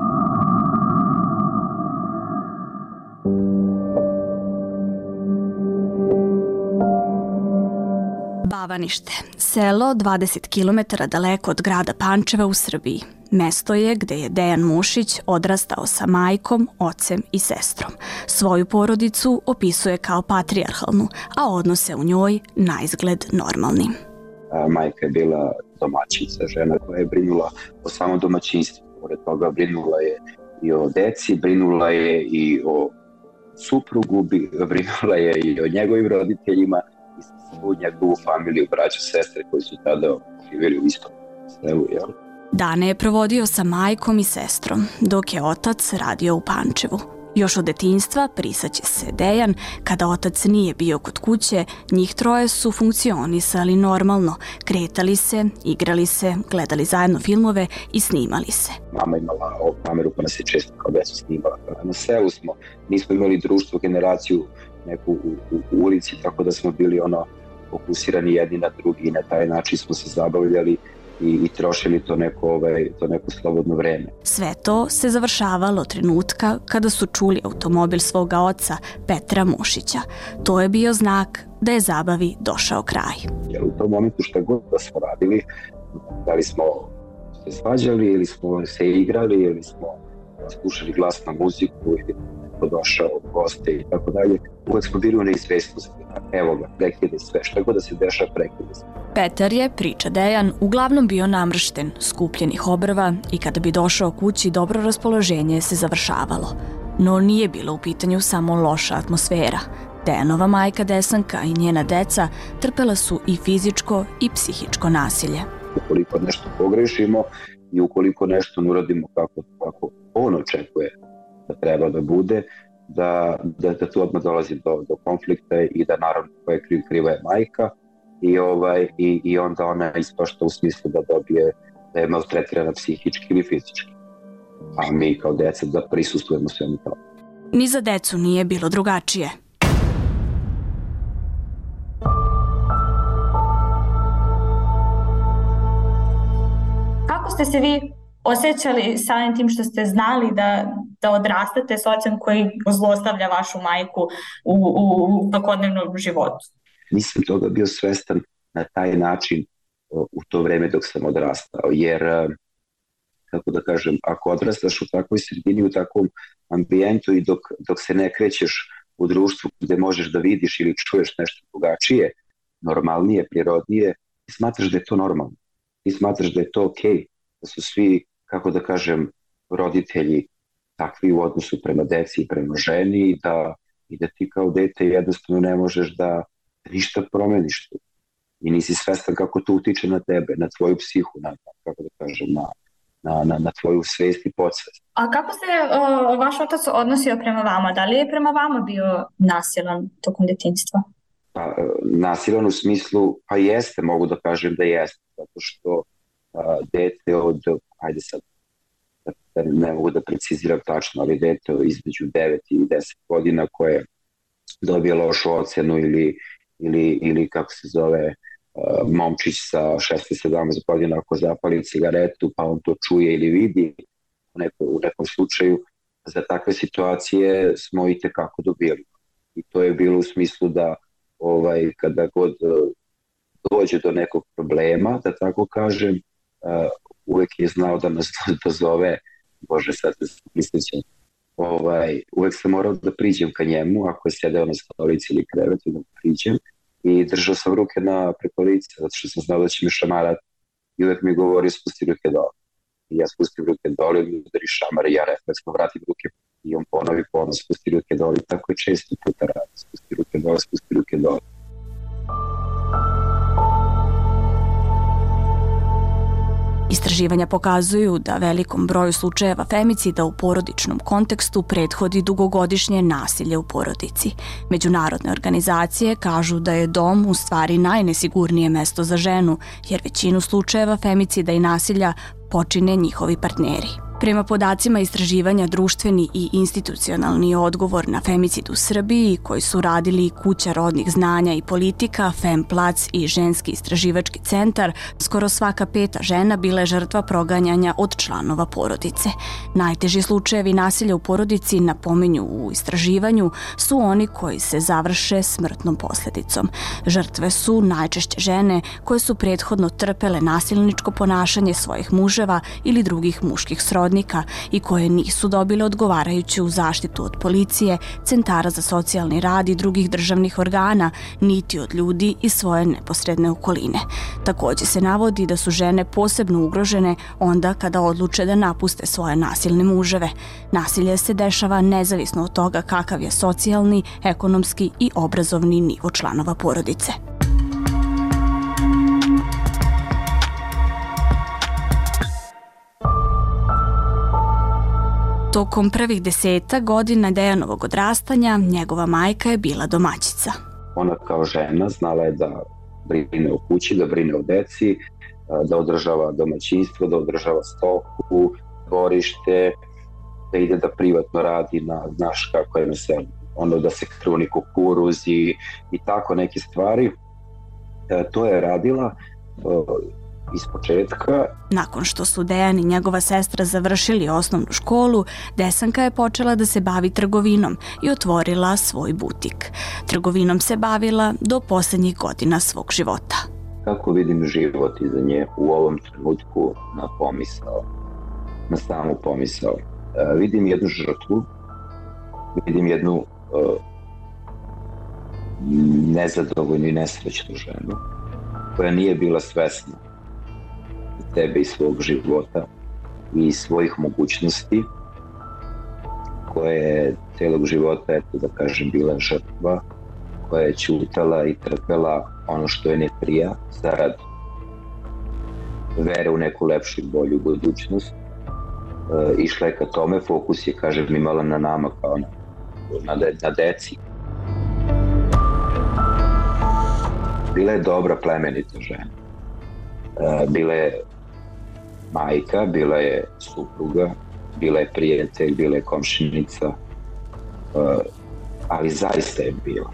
Bavanište, selo 20 km daleko od grada Pančeva u Srbiji. Mesto je gde je Dejan Mušić odrastao sa majkom, ocem i sestrom. Svoju porodicu opisuje kao patrijarhalnu, a odnose u njoj naizgled normalnim. Majka je bila domaćica, žena koja je brinula o samom domaćinstvu. Pored toga brinula je i o deci, brinula je i o suprugu, brinula je i o njegovim roditeljima i svu njegovu familiju, braću, sestre koji su tada živjeli u istom selu, jel? Dane je provodio sa majkom i sestrom, dok je otac radio u Pančevu. Još od detinjstva prisaće se Dejan, kada otac nije bio kod kuće, njih troje su funkcionisali normalno, kretali se, igrali se, gledali zajedno filmove i snimali se. Mama imala ovu kameru pa nas je često kao decu snimala. Na selu smo, nismo imali društvo, generaciju neku u ulici, tako da smo bili fokusirani jedni na drugi i na taj način smo se zabavljali i trošili to neko slobodno vreme. Sve to se završavalo trenutka kada su čuli automobil svoga oca, Petra Mušića. To je bio znak da je zabavi došao kraj. Jer u tom momentu šta god da smo radili, da li smo se svađali ili smo se igrali ili smo slušali glasnu muziku ili neko došao u goste i tako dalje, uvek smo bili u neizvestnosti. Evo ga, prekide sve, šta god da se dešava, prekide sve. Petar je, priča Dejan, uglavnom bio namršten, skupljenih obrva i kada bi došao kući, dobro raspoloženje se završavalo. No nije bilo u pitanju samo loša atmosfera. Dejanova majka Desanka i njena deca trpela su i fizičko i psihičko nasilje. Ukoliko nešto pogrešimo i ukoliko nešto ne uradimo kako on očekuje da treba da bude, da tu odmah dolazi do konflikta i da naravno koja je kriva je majka i onda ona ispašta u smislu da dobije, da je maltretirana psihički ili fizički. A mi kao deca da prisustujemo svemu tome. Ni za decu nije bilo drugačije. Kako ste se vi osjećali samim tim što ste znali da odrastate s ocem koji zlostavlja vašu majku u svakodnevnom životu? Nisam toga bio svestan na taj način u to vreme dok sam odrastao, jer, kako da kažem, ako odrastaš u takvoj sredini, u takvom ambijentu i dok se ne krećeš u društvu gde možeš da vidiš ili čuješ nešto drugačije, normalnije, prirodnije, ti smatraš da je to normalno. Ti smatraš da je to okej, da su svi, kako da kažem, roditelji takvi u odnosu prema deci i prema ženi i da ti kao dete jednostavno ne možeš da ništa promeniš tu. I nisi svestan kako to utiče na tebe, na tvoju psihu, kako da kažem, na tvoju svest i podsvest. A kako se vaš otac odnosio prema vama? Da li je prema vama bio nasilan tokom detinjstva? Pa, nasilan u smislu, pa jeste, mogu da kažem da jeste, zato što dete od, ajde sad, ne mogu da preciziram tačno, ali dete između 9 i 10 godina koje dobije lošu ocenu ili kako se zove, momčić sa 16-17 godina ako zapali cigaretu pa on to čuje ili vidi u nekom slučaju, za takve situacije smo i tekako dobili. I to je bilo u smislu da kada god dođe do nekog problema, da tako kažem, uvek je znao da nas dozove, Bože, sad se prisjećam, uvek sam morao da priđem ka njemu, ako je sedeo na stolici ili krevetu, da priđem i držao sam ruke preko lica, zato što sam znao da će mi šamarati i uvek mi govorio spusti ruke dole. I ja spustim ruke dole, mi udari šamar i ja refleksno vratim ruke i on ponovi spusti ruke dole i tako je često puta radi, spusti ruke dole. Istraživanja pokazuju da velikom broju slučajeva femicida u porodičnom kontekstu prethodi dugogodišnje nasilje u porodici. Međunarodne organizacije kažu da je dom u stvari najnesigurnije mesto za ženu, jer većinu slučajeva femicida i nasilja počine njihovi partneri. Prema podacima istraživanja društveni i institucionalni odgovor na femicid u Srbiji, koji su radili Kuća rodnih znanja i politika, Femplac i Ženski istraživački centar, skoro svaka 5. žena bila je žrtva proganjanja od članova porodice. Najteži slučajevi nasilja u porodici, napominju u istraživanju, su oni koji se završe smrtnom posljedicom. Žrtve su najčešće žene koje su prethodno trpele nasilničko ponašanje svojih muževa ili drugih muških srodnika i koje nisu dobile odgovarajuću zaštitu od policije, centara za socijalni rad i drugih državnih organa, niti od ljudi iz svoje neposredne okoline. Također se navodi da su žene posebno ugrožene onda kada odluče da napuste svoje nasilne muževe. Nasilje se dešava nezavisno od toga kakav je socijalni, ekonomski i obrazovni nivo članova porodice. Tokom prvih 10 godina Dejanovog odrastanja, njegova majka je bila domaćica. Ona kao žena znala je da brine o kući, da brine o deci, da održava domaćinstvo, da održava stoku, dvorište, da ide da privatno radi znaš kako je na selu, da se kruni kukuruz i tako neke stvari. To je radila iz početka. Nakon što su Dejan i njegova sestra završili osnovnu školu, Desanka je počela da se bavi trgovinom i otvorila svoj butik. Trgovinom se bavila do posljednjih godina svog života. Kako vidim život iza nje u ovom trenutku na samu pomisao? Vidim jednu žrtvu, vidim jednu nezadovoljnu i nesrećnu ženu koja nije bila svesna sebe i svog života i svojih mogućnosti, koja je celog života, da kažem, bila žrtva, koja je ćutala i trpela ono što je ne prija zarad vere u neku lepšu i bolju budućnost. Išla je ka tome, fokus je, kažem, imala na nama kao na deci. Bila je dobra, plemenita žena. Bila je majka, bila je supruga, bila je prijatelj, bila je komšinica, ali zaista je bila.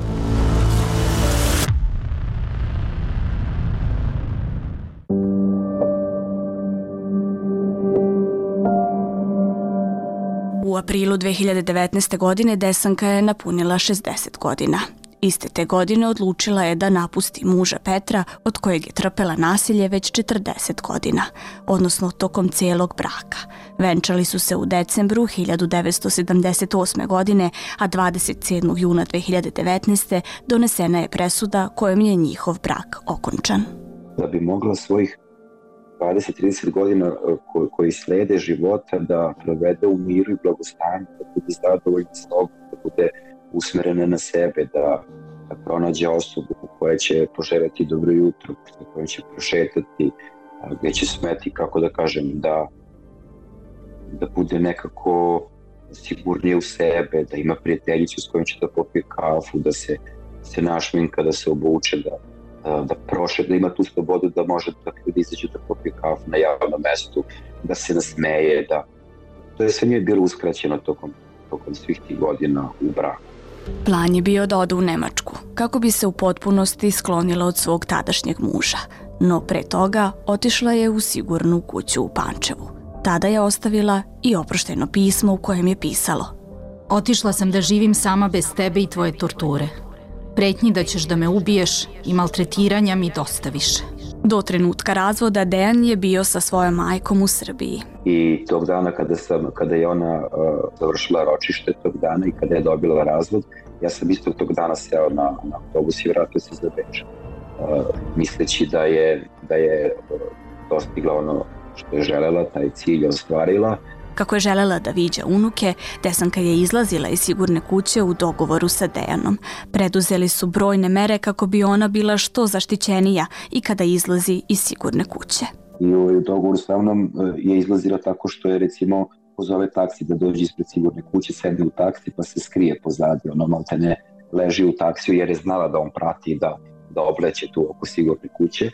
U aprilu 2019. godine Desanka je napunila 60 godina. Iste te godine odlučila je da napusti muža Petra, od kojeg je trpela nasilje već 40 godina, odnosno tokom cijelog braka. Venčali su se u decembru 1978. godine, a 27. juna 2019. donesena je presuda kojom je njihov brak okončan. Da bi mogla svojih 20-30 godina koji slede života da provede u miru i blagostanju, da bude zadovoljna sobom, da bude usmerena na sebe, da pronađe osobu koja će poželjeti dobro jutro, koja će prošetati, gdje će smeti, kako da kažem, da bude nekako sigurnije u sebe, da ima prijateljicu s kojom će da popije kafu, se našminka, da se obuče, da prošle, da ima tu slobodu, da može da izađe da popije kafu na javnom mestu, da se nasmeje, to je sve nije bilo uskraćeno tokom svih tih godina u braku. Plan je bio da ode u Nemačku, kako bi se u potpunosti sklonila od svog tadašnjeg muža, no pre toga otišla je u sigurnu kuću u Pančevu. Tada je ostavila i oprošteno pismo u kojem je pisalo: Otišla sam da živim sama bez tebe i tvoje torture. Pretnji da ćeš da me ubiješ i maltretiranja mi dosta više. Do trenutka razvoda Dejan je bio sa svojom majkom u Srbiji. I tog dana kada je ona završila ročište tog dana i kada je dobila razvod, ja sam isto tog dana seo na autobus i vratio se za Beč. Misleći da je dostigla ono što je želela, taj cilj je ostvarila. Kako je želela da viđa unuke, Desanka je izlazila iz sigurne kuće u dogovoru sa Dejanom. Preduzeli su brojne mere kako bi ona bila što zaštićenija i kada izlazi iz sigurne kuće. I u dogovoru sa mnom je izlazila tako što je, recimo, pozove taksi da dođe ispred sigurne kuće, sedne u taksi pa se skrije pozadi, maltene leži u taksiju jer je znala da on prati da obleće tu oko sigurne kuće.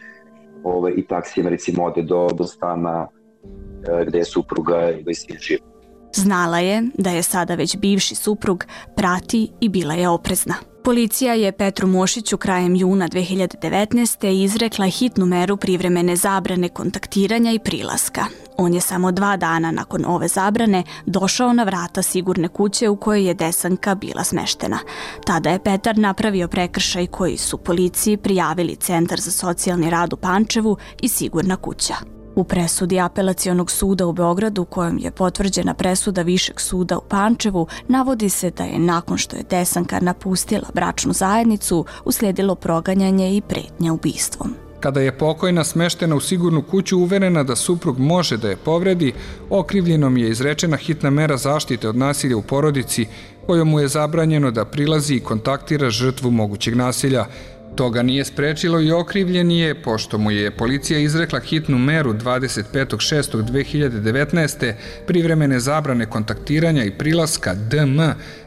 I taksijem, recimo, ode do stana gde je supruga ili sin živ. Znala je da je sada već bivši suprug prati i bila je oprezna. Policija je Petru Mošiću krajem juna 2019. izrekla hitnu meru privremene zabrane kontaktiranja i prilaska. On je samo 2 dana nakon ove zabrane došao na vrata sigurne kuće u kojoj je Desanka bila smeštena. Tada je Petar napravio prekršaj koji su policiji prijavili Centar za socijalni rad u Pančevu i sigurna kuća. U presudi Apelacionog suda u Beogradu, kojom je potvrđena presuda Višeg suda u Pančevu, navodi se da je nakon što je Desanka napustila bračnu zajednicu, uslijedilo proganjanje i pretnja ubistvom. Kada je pokojna smeštena u sigurnu kuću uverena da suprug može da je povredi, okrivljenom je izrečena hitna mera zaštite od nasilja u porodici, kojom mu je zabranjeno da prilazi i kontaktira žrtvu mogućeg nasilja. Toga nije sprečilo i okrivljeni je, pošto mu je policija izrekla hitnu meru 25.6.2019. privremene zabrane kontaktiranja i prilaska DM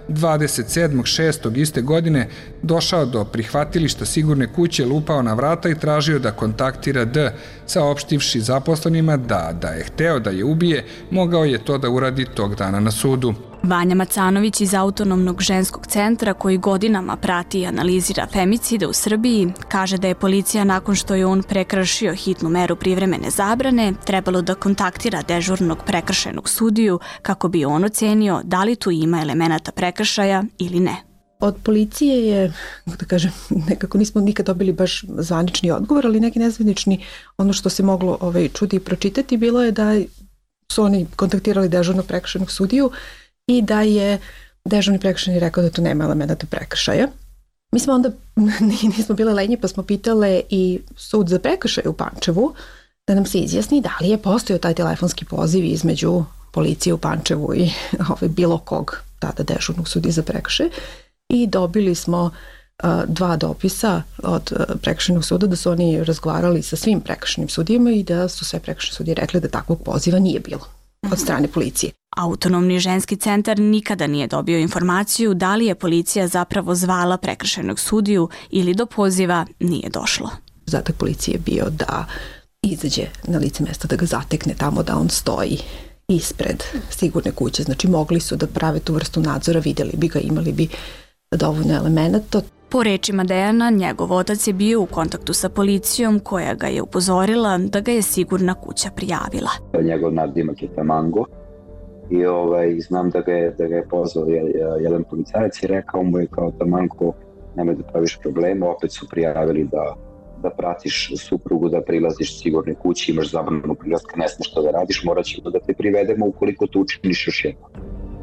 27.6. iste godine, došao do prihvatilišta sigurne kuće, lupao na vrata i tražio da kontaktira D, saopštivši zaposlenima da je hteo da je ubije, mogao je to da uradi tog dana na sudu. Vanja Macanović iz Autonomnog ženskog centra, koji godinama prati i analizira femicide u Srbiji, kaže da je policija nakon što je on prekršio hitnu meru privremene zabrane trebalo da kontaktira dežurnog prekršajnog sudiju kako bi on ocenio da li tu ima elemenata prekršaja ili ne. Od policije je, da kažem, nekako nismo nikad dobili baš zvanični odgovor, ali neki nezvanični, ono što se moglo čuti i pročitati bilo je da su oni kontaktirali dežurnog prekršajnog sudiju i da je dežurni prekršajni rekao da tu nema elemenata prekršaja. Mi smo onda, nismo bile lenji, pa smo pitale i sud za prekršaj u Pančevu da nam se izjasni da li je postojao taj telefonski poziv između policije u Pančevu i bilo kog tada dežurnog sudije za prekršaj. I dobili smo 2 dopisa od prekršajnog suda da su oni razgovarali sa svim prekršajnim sudijama i da su sve prekršajne sudije rekli da takvog poziva nije bilo od strane policije. Autonomni ženski centar nikada nije dobio informaciju da li je policija zapravo zvala prekršajnog sudiju ili do poziva nije došlo. Zadatak policije je bio da izađe na lice mesta, da ga zatekne tamo da on stoji ispred sigurne kuće. Znači mogli su da prave tu vrstu nadzora, vidjeli bi ga, imali bi dovoljno elemenata. Po rečima Dejana, njegov otac je bio u kontaktu sa policijom koja ga je upozorila da ga je sigurna kuća prijavila. Njegov nadimak je Tamango i znam da ga je pozvao jedan policajac i rekao mu je kao Tamango, nemoj da praviš problema, opet su prijavili da pratiš suprugu, da prilaziš sigurne kući, imaš zabranu prilaska, ne smiješ što da radiš, morat ćemo da te privedemo ukoliko to učiniš još jednom.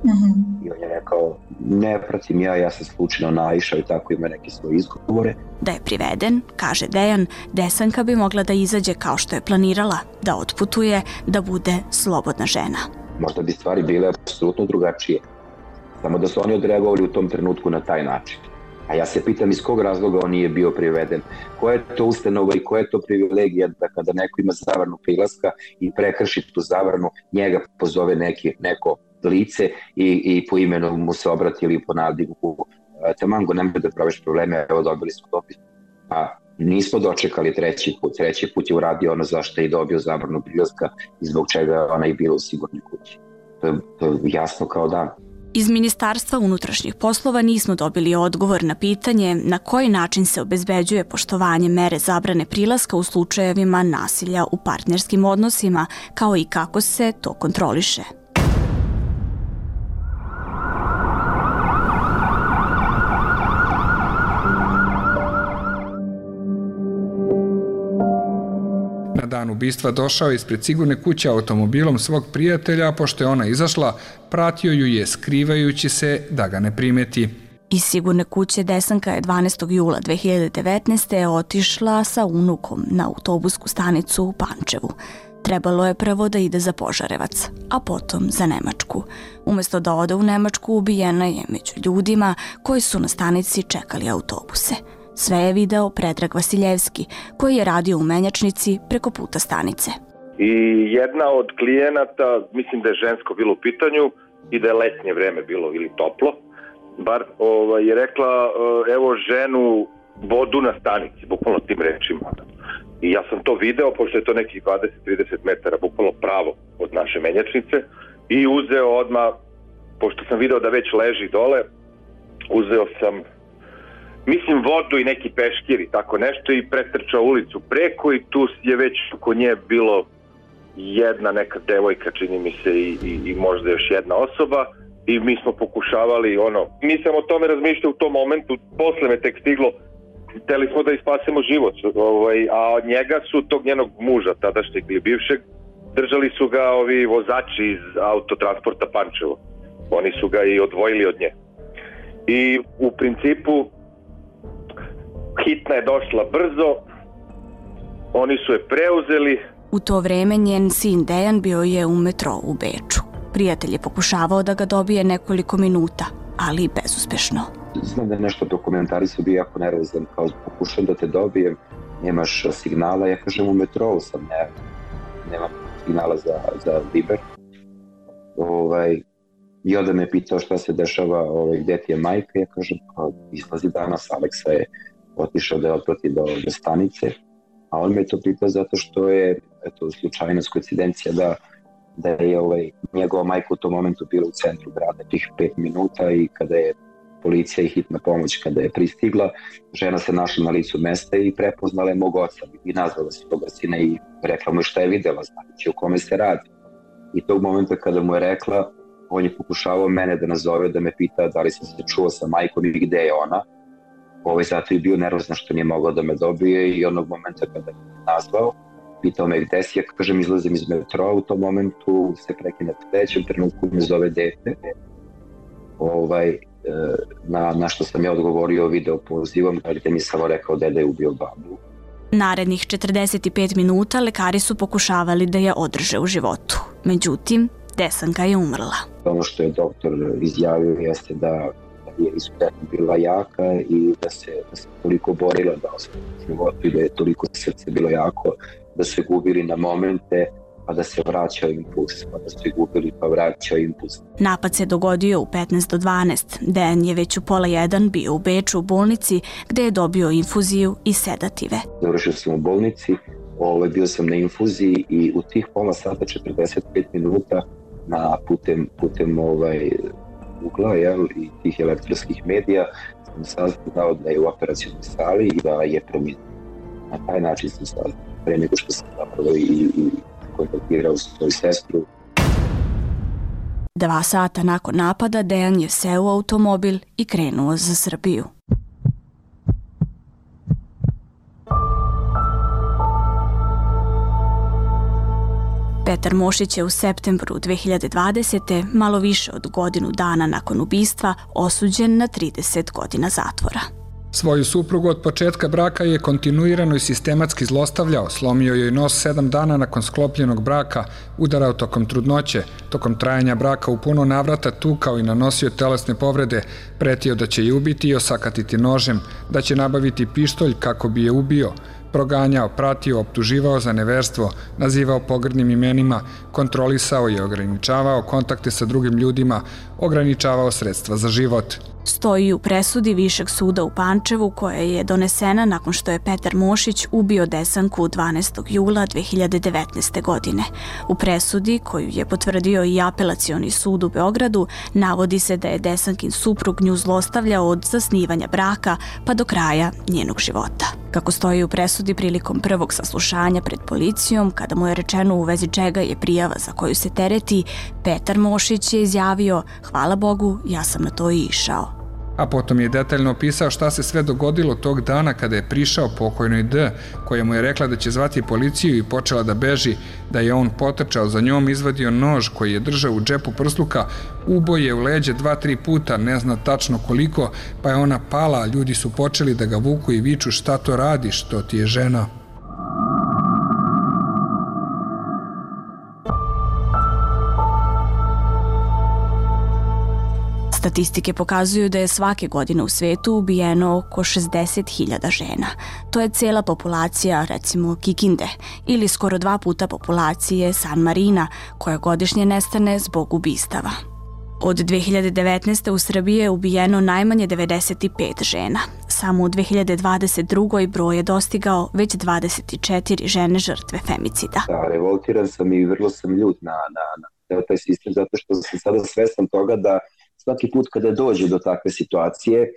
I on je rekao, ne pratim ja sam slučajno naišao i tako ima neke svoje izgovore. Da je priveden, kaže Dejan, Desanka bi mogla da izađe kao što je planirala, da otputuje, da bude slobodna žena. Možda bi stvari bile apsolutno drugačije, samo da su oni odreagovali u tom trenutku na taj način. A ja se pitam iz kog razloga on nije bio priveden. Koja je to ustanova i koja je to privilegija da kada neko ima zabranu prilaska i prekrši tu zabranu, njega pozove neko lice i po imenu mu se obrati ili po nadimku tamango, nemoj da praviš probleme, evo dobili smo dopis. A nismo dočekali treći put je uradio ono zašto je i dobio zabranu prilaska i zbog čega je ona i bila u sigurnoj kući. To je jasno kao dan. Iz Ministarstva unutrašnjih poslova nismo dobili odgovor na pitanje na koji način se obezbeđuje poštovanje mere zabrane prilaska u slučajevima nasilja u partnerskim odnosima, kao i kako se to kontroliše. Na dan ubistva došao je ispred sigurne kuće automobilom svog prijatelja, a pošto je ona izašla, pratio ju je skrivajući se da ga ne primeti. Iz sigurne kuće Desanka je 12. jula 2019. otišla sa unukom na autobusku stanicu u Pančevu. Trebalo je prvo da ide za Požarevac, a potom za Nemačku. Umesto da ode u Nemačku, ubijena je među ljudima koji su na stanici čekali autobuse. Sve je video Predrag Vasiljevski, koji je radio u menjačnici preko puta stanice. I jedna od klijenata, mislim da je žensko bilo u pitanju i da je letnje vreme bilo ili toplo, bar je rekla evo ženu vodu na stanici, bukvalno tim rečima. I ja sam to video, pošto je to nekih 20-30 metara, bukvalno pravo od naše menjačnice, i uzeo odmah, pošto sam video da već leži dole, uzeo sam vodu i neki peškir i tako nešto i pretrčao ulicu preko i tu je već oko nje bilo jedna neka devojka, čini mi se, i možda još jedna osoba i mi smo pokušavali nisam o tome razmišljao u tom momentu, posle me tek stiglo, hteli smo da ispasemo život, a od njega su tog njenog muža, tadašnjeg ili bivšeg, držali su ga ovi vozači iz autotransporta Pančevo. Oni su ga i odvojili od nje. I u principu hitna je došla brzo, oni su je preuzeli. U to vreme njen sin Dejan bio je u metrou u Beču. Prijatelj je pokušavao da ga dobije nekoliko minuta, ali bezuspešno. Znam da je nešto dokumentarisao, bio jako nervozan, kao pokušam da te dobijem, nemaš signala, ja kažem u metrou sam, nemam signala za Viber. I onda me pitao šta se dešava, gde ti je majka, ja kažem izlazi danas, Aleksa je otišao da je otprati do stanice, a on me to pitao zato što je slučajnost, koincidencija da je njegova majka u tom momentu bila u centru grada tih 5 minuta i kada je policija i hitna pomoć kada je pristigla, žena se našla na licu mesta i prepoznala je mog oca i nazvala se toga sina i rekla mu šta je videla, znači o kome se radi. I tog momenta kada mu je rekla, on je pokušavao mene da nazove, da me pita da li sam se čuo sa majkom i gde je ona. Zato je bio nervozan što nije mogao da me dobije i onog momenta kada me nazvao, pitao me gde si, ja kažem izlazim iz metroa, u tom momentu se prekine u trećem trenutku me zove dete. Na što sam ja odgovorio video pozivom, gde mi samo rekao da je ubio babu. Narednih 45 minuta lekari su pokušavali da je održe u životu. Međutim, Desanka je umrla. Ono što je doktor izjavio jeste da je izuzetno bila jaka i da se toliko borila da ostane u životu i da je toliko srce bilo jako da se gubili na momente pa da se vraćao impuls, pa da se gubili pa vraćao impuls. Napad se dogodio u 15 do 12. Dejan je već u 12:30 bio u Beču u bolnici gde je dobio infuziju i sedative. Završio sam u bolnici, bio sam na infuziji i u tih pola sata 45 minuta putem ugla i tih elektronskih medija sam saznao da je u operacionoj sali i da je preminuo. Na taj način sam saznao, pre nego što sam zapravo i kontaktirao svoju sestru. 2 sata nakon napada Dejan je seo u automobil i krenuo za Srbiju. Petar Mošić je u septembru 2020. malo više od godinu dana nakon ubistva osuđen na 30 godina zatvora. Svoju suprugu od početka braka je kontinuirano i sistematski zlostavljao, slomio joj nos 7 dana nakon sklopljenog braka, udarao tokom trudnoće, tokom trajanja braka u puno navrata tukao i nanosio telesne povrede, pretio da će je ubiti i osakatiti nožem, da će nabaviti pištolj kako bi je ubio, proganjao, pratio, optuživao za neverstvo, nazivao pogrdnim imenima, kontrolisao i ograničavao kontakte sa drugim ljudima, ograničavao sredstva za život. stoji u presudi Višeg suda u Pančevu koja je donesena nakon što je Petar Mošić ubio Desanku 12. jula 2019. godine. U presudi, koju je potvrdio i Apelacioni sud u Beogradu, navodi se da je Desankin suprug nju zlostavljao od zasnivanja braka pa do kraja njenog života. Kako stoji u presudi prilikom prvog saslušanja pred policijom, kada mu je rečeno u vezi čega je prijava za koju se tereti, Petar Mošić je izjavio: "Hvala Bogu, ja sam na to i išao." A potom je detaljno opisao šta se sve dogodilo tog dana kada je prišao pokojnoj D, koja mu je rekla da će zvati policiju i počela da beži, da je on potrčao za njom, izvadio nož koji je držao u džepu prsluka, ubo je u leđe 2-3 puta, ne zna tačno koliko, pa je ona pala, a ljudi su počeli da ga vuku i viču: "Šta to radiš, to ti je žena." Statistike pokazuju da je svake godine u svetu ubijeno oko 60.000 žena. To je cela populacija, recimo, Kikinde, ili skoro 2 puta populacije San Marina, koja godišnje nestane zbog ubistava. Od 2019. u Srbiji je ubijeno najmanje 95 žena. Samo u 2022. broj je dostigao već 24 žene žrtve femicida. Da, revoltiran sam i vrlo sam ljut na taj sistem, zato što sam sada svestan toga da svaki put kada dođe do takve situacije,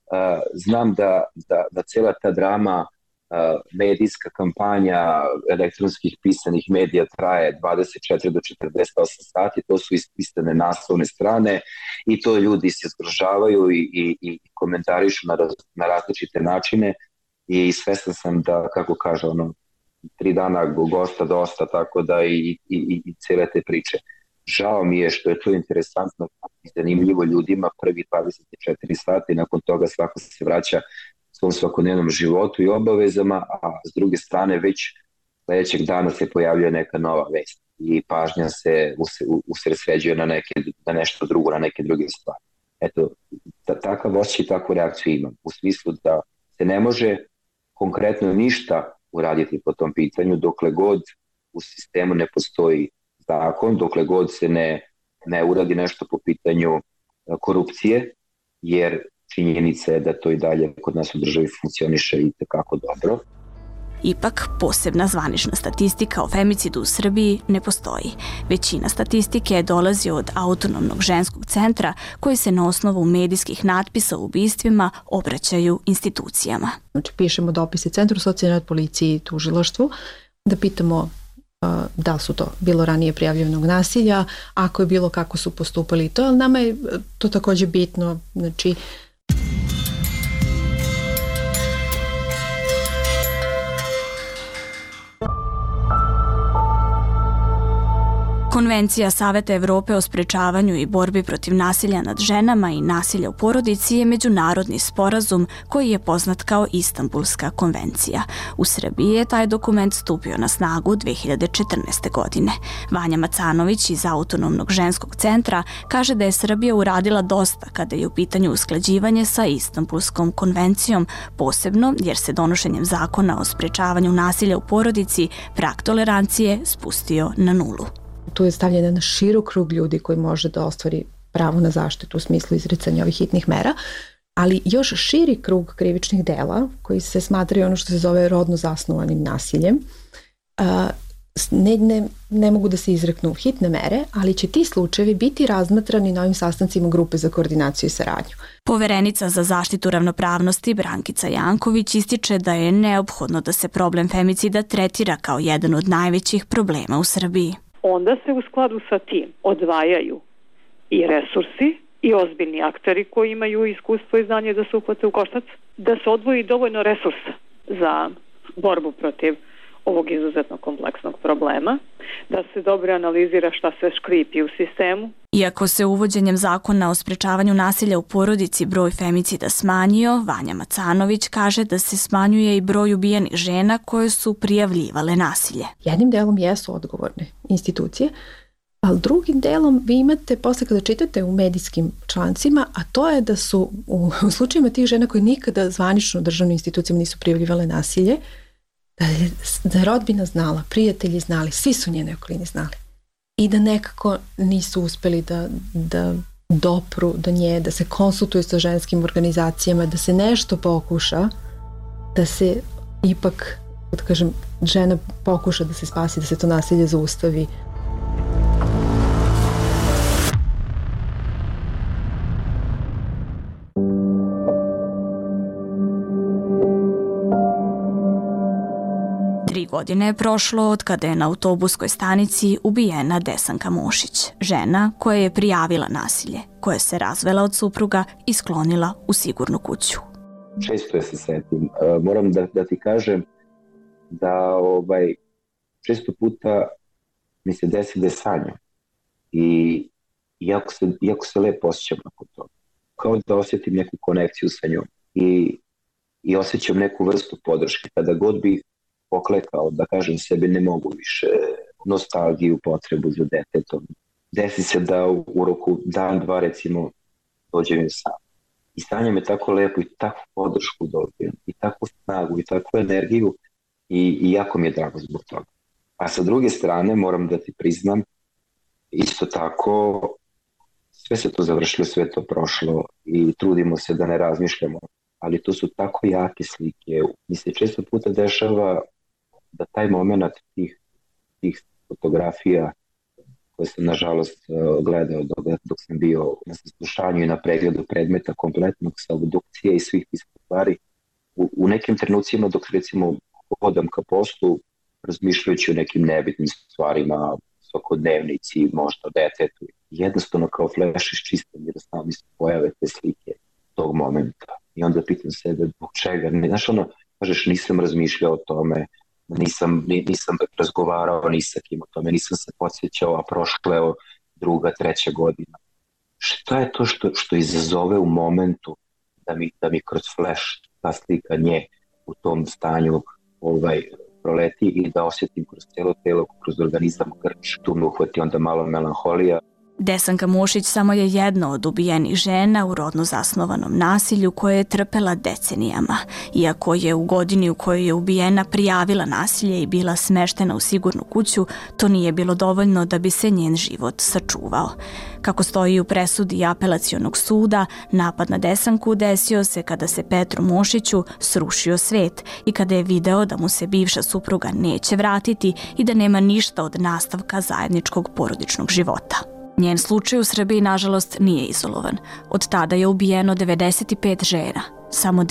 znam da cela ta drama, medijska kampanja elektronskih pisanih medija traje 24 do 48 sati, to su ispisane naslovne strane i to ljudi se zgrožavaju i komentarišu na različite načine i svestan sam da, kako kaže, 3 dana gosta dosta, tako da i cele te priče. Žao mi je što je to interesantno i zanimljivo ljudima prvi 24 sata i nakon toga svako se vraća svom svakodnevnom životu i obavezama, a s druge strane već sledećeg dana se pojavljuje neka nova vest i pažnja se usredsređuje na nešto drugo, na neke druge stvari. Eto, takav osjećaj i takvu reakciju imam, u smislu da se ne može konkretno ništa uraditi po tom pitanju dokle god u sistemu ne postoji zakon, dokle god se ne uradi nešto po pitanju korupcije, jer činjenica je da to i dalje kod nas u državi funkcioniše i tekako dobro. Ipak, posebna zvanična statistika o femicidu u Srbiji ne postoji. Većina statistike dolazi od Autonomnog ženskog centra koji se na osnovu medijskih natpisa o ubistvima obraćaju institucijama. Znači, pišemo dopise Centru socijalne rad, policiji i tužilaštvu da pitamo da su to bilo ranije prijavljenog nasilja, ako je bilo, kako su postupali to, ali nama je to takođe bitno, znači Konvencija Saveta Evrope o sprečavanju i borbi protiv nasilja nad ženama i nasilja u porodici je međunarodni sporazum koji je poznat kao Istanbulska konvencija. U Srbiji je taj dokument stupio na snagu 2014. godine. Vanja Macanović iz Autonomnog ženskog centra kaže da je Srbija uradila dosta kada je u pitanju usklađivanje sa Istanbulskom konvencijom, posebno jer se donošenjem zakona o sprečavanju nasilja u porodici prag tolerancije spustio na nulu. Tu je stavljen na širok krug ljudi koji može da ostvari pravo na zaštitu u smislu izricanja ovih hitnih mera, ali još širi krug krivičnih dela koji se smatraju ono što se zove rodno zasnovanim nasiljem. Ne mogu da se izreknu hitne mere, ali će ti slučajevi biti razmatrani na ovim sastancima grupe za koordinaciju i saradnju. Poverenica za zaštitu ravnopravnosti Brankica Janković ističe da je neophodno da se problem femicida tretira kao jedan od najvećih problema u Srbiji. Onda se u skladu sa tim odvajaju i resursi i ozbiljni akteri koji imaju iskustvo i znanje da se uhvate u koštac, da se odvoji dovoljno resursa za borbu protiv ovog izuzetno kompleksnog problema, da se dobro analizira šta se škripi u sistemu. Iako se uvođenjem zakona o sprečavanju nasilja u porodici broj femicida smanjio, Vanja Macanović kaže da se smanjuje i broj ubijenih žena koje su prijavljivale nasilje. Jednim delom jesu odgovorne institucije, ali drugim delom vi imate posle kada čitate u medijskim člancima, a to je da su u slučajima tih žena koje nikada zvanično u državnim institucijama nisu prijavljivale nasilje, da je rodbina znala, prijatelji znali, svi su njene okolini znali i da nekako nisu uspeli da dopru do nje, da se konsultuju sa ženskim organizacijama, da se nešto pokuša, da se ipak, da kažem, žena pokuša da se spasi, da se to nasilje zaustavi. Godine je prošlo od kada je na autobuskoj stanici ubijena Desanka Mošić, žena koja je prijavila nasilje, koja se razvela od supruga i sklonila u sigurnu kuću. Često je se setim. Moram da ti kažem da često puta mi se desi da je sanjam. I jako se lepo osjećam nakon toga. Kao da osjetim neku konekciju sa njom. I osjećam neku vrstu podrške. Kada god bih poklekao, da kažem sebi, ne mogu više, nostalgiju, potrebu za detetom. Desi se da u roku dan, dva, recimo, dođem sam. I stanje me tako lepo i takvu podršku dobijem, i takvu snagu, i takvu energiju, i jako mi je drago zbog toga. A sa druge strane, moram da ti priznam, isto tako, sve se to završilo, sve to prošlo i trudimo se da ne razmišljamo, ali to su tako jake slike. Mi se često puta dešava da taj moment tih fotografija koje sam nažalost gledao dok sam bio na saslušanju i na pregledu predmeta kompletnog sa obdukcije i svih tih stvari, u nekim trenucima dok recimo hodam ka poslu razmišljajući o nekim nebitnim stvarima, svakodnevnici, možda o detetu, jednostavno kao fleš iščistam jer samo mi se pojave te slike tog momenta. I onda pitam sebe zbog čega. Znaš ono, kažeš, nisam razmišljao o tome, nisam razgovarao ni sa kim o tome, nisam se podsjećao, a prošla je 2., 3. godina. Šta je to što izazove u momentu da mi kroz flash ta slika nje u tom stanju proleti i da osjetim kroz cijelo telo, kroz organizam grč, tu me uhvati onda malo melanholija. Desanka Mošić samo je jedna od ubijenih žena u rodno zasnovanom nasilju koje je trpela decenijama. Iako je u godini u kojoj je ubijena prijavila nasilje i bila smeštena u sigurnu kuću, to nije bilo dovoljno da bi se njen život sačuvao. Kako stoji u presudi Apelacionog suda, napad na Desanku desio se kada se Petru Mošiću srušio svet i kada je video da mu se bivša supruga neće vratiti i da nema ništa od nastavka zajedničkog porodičnog života. Njen slučaj u Srbiji, nažalost, nije izolovan. Od tada je ubijeno 95 žena. Samo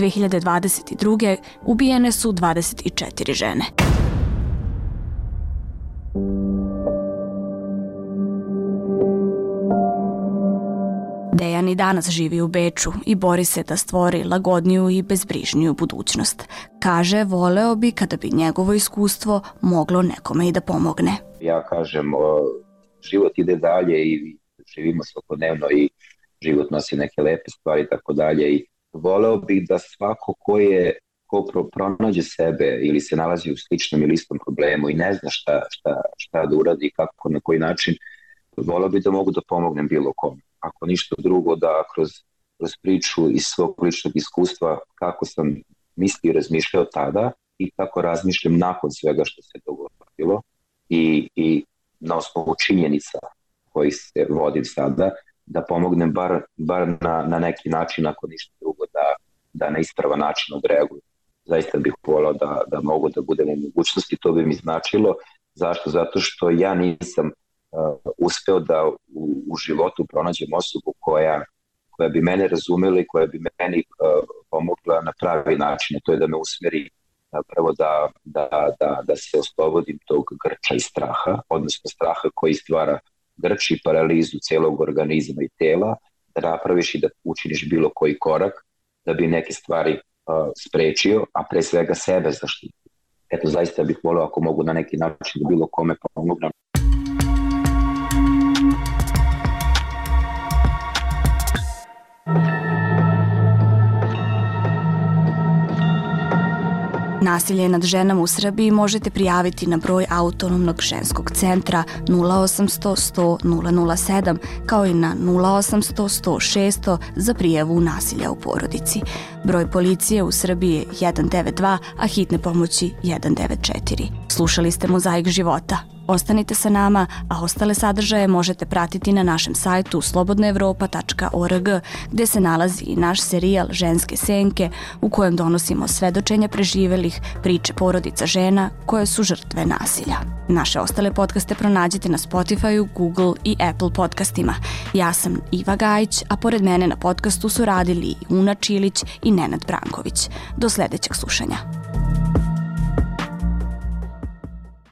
2022. ubijene su 24 žene. Dejan i danas živi u Beču i bori se da stvori lagodniju i bezbrižniju budućnost. Kaže, voleo bi kada bi njegovo iskustvo moglo nekome i da pomogne. Ja kažem, život ide dalje i živimo svakodnevno i život nosi neke lepe stvari i tako dalje. I voleo bih da svako ko pronađe sebe ili se nalazi u sličnom ili istom problemu i ne zna šta da uradi, kako, na koji način, voleo bih da mogu da pomognem bilo kome. Ako ništa drugo, da kroz priču iz svog ličnog iskustva kako sam mislio i razmišljao tada i kako razmišljam nakon svega što se dogodilo i na osnovu činjenica koji se vodim sada, da pomognem bar na neki način, ako ništa drugo, da na ispravan način odreaguju. Zaista bih volao da mogu da budem u mogućnosti, to bi mi značilo. Zašto? Zato što ja nisam uspeo da u životu pronađem osobu koja bi mene razumela i koja bi meni pomogla na pravi način, a to je da me usmeri prvo da se oslobodim tog grča i straha, odnosno straha koji stvara grč i paralizu celog organizma i tela, da napraviš i da učiniš bilo koji korak da bi neke stvari sprečio, a pre svega sebe zaštiti. Eto, zaista bih volio ako mogu na neki način da bilo kome pomognem. Nasilje nad ženama u Srbiji možete prijaviti na broj Autonomnog ženskog centra 0800 100 007 kao i na 0800 100 600 za prijavu nasilja u porodici. Broj policije u Srbiji je 192, a hitne pomoći 194. Slušali ste Mozaik života. Ostanite sa nama, a ostale sadržaje možete pratiti na našem sajtu slobodnaevropa.org, gde se nalazi i naš serijal Ženske senke, u kojem donosimo svedočenja preživelih, priče porodica žena koje su žrtve nasilja. Naše ostale podcaste pronađite na Spotify, Google i Apple podcastima. Ja sam Iva Gajić, a pored mene na podcastu su radili Una Čilić i Nenad Branković. Do sledećeg slušanja.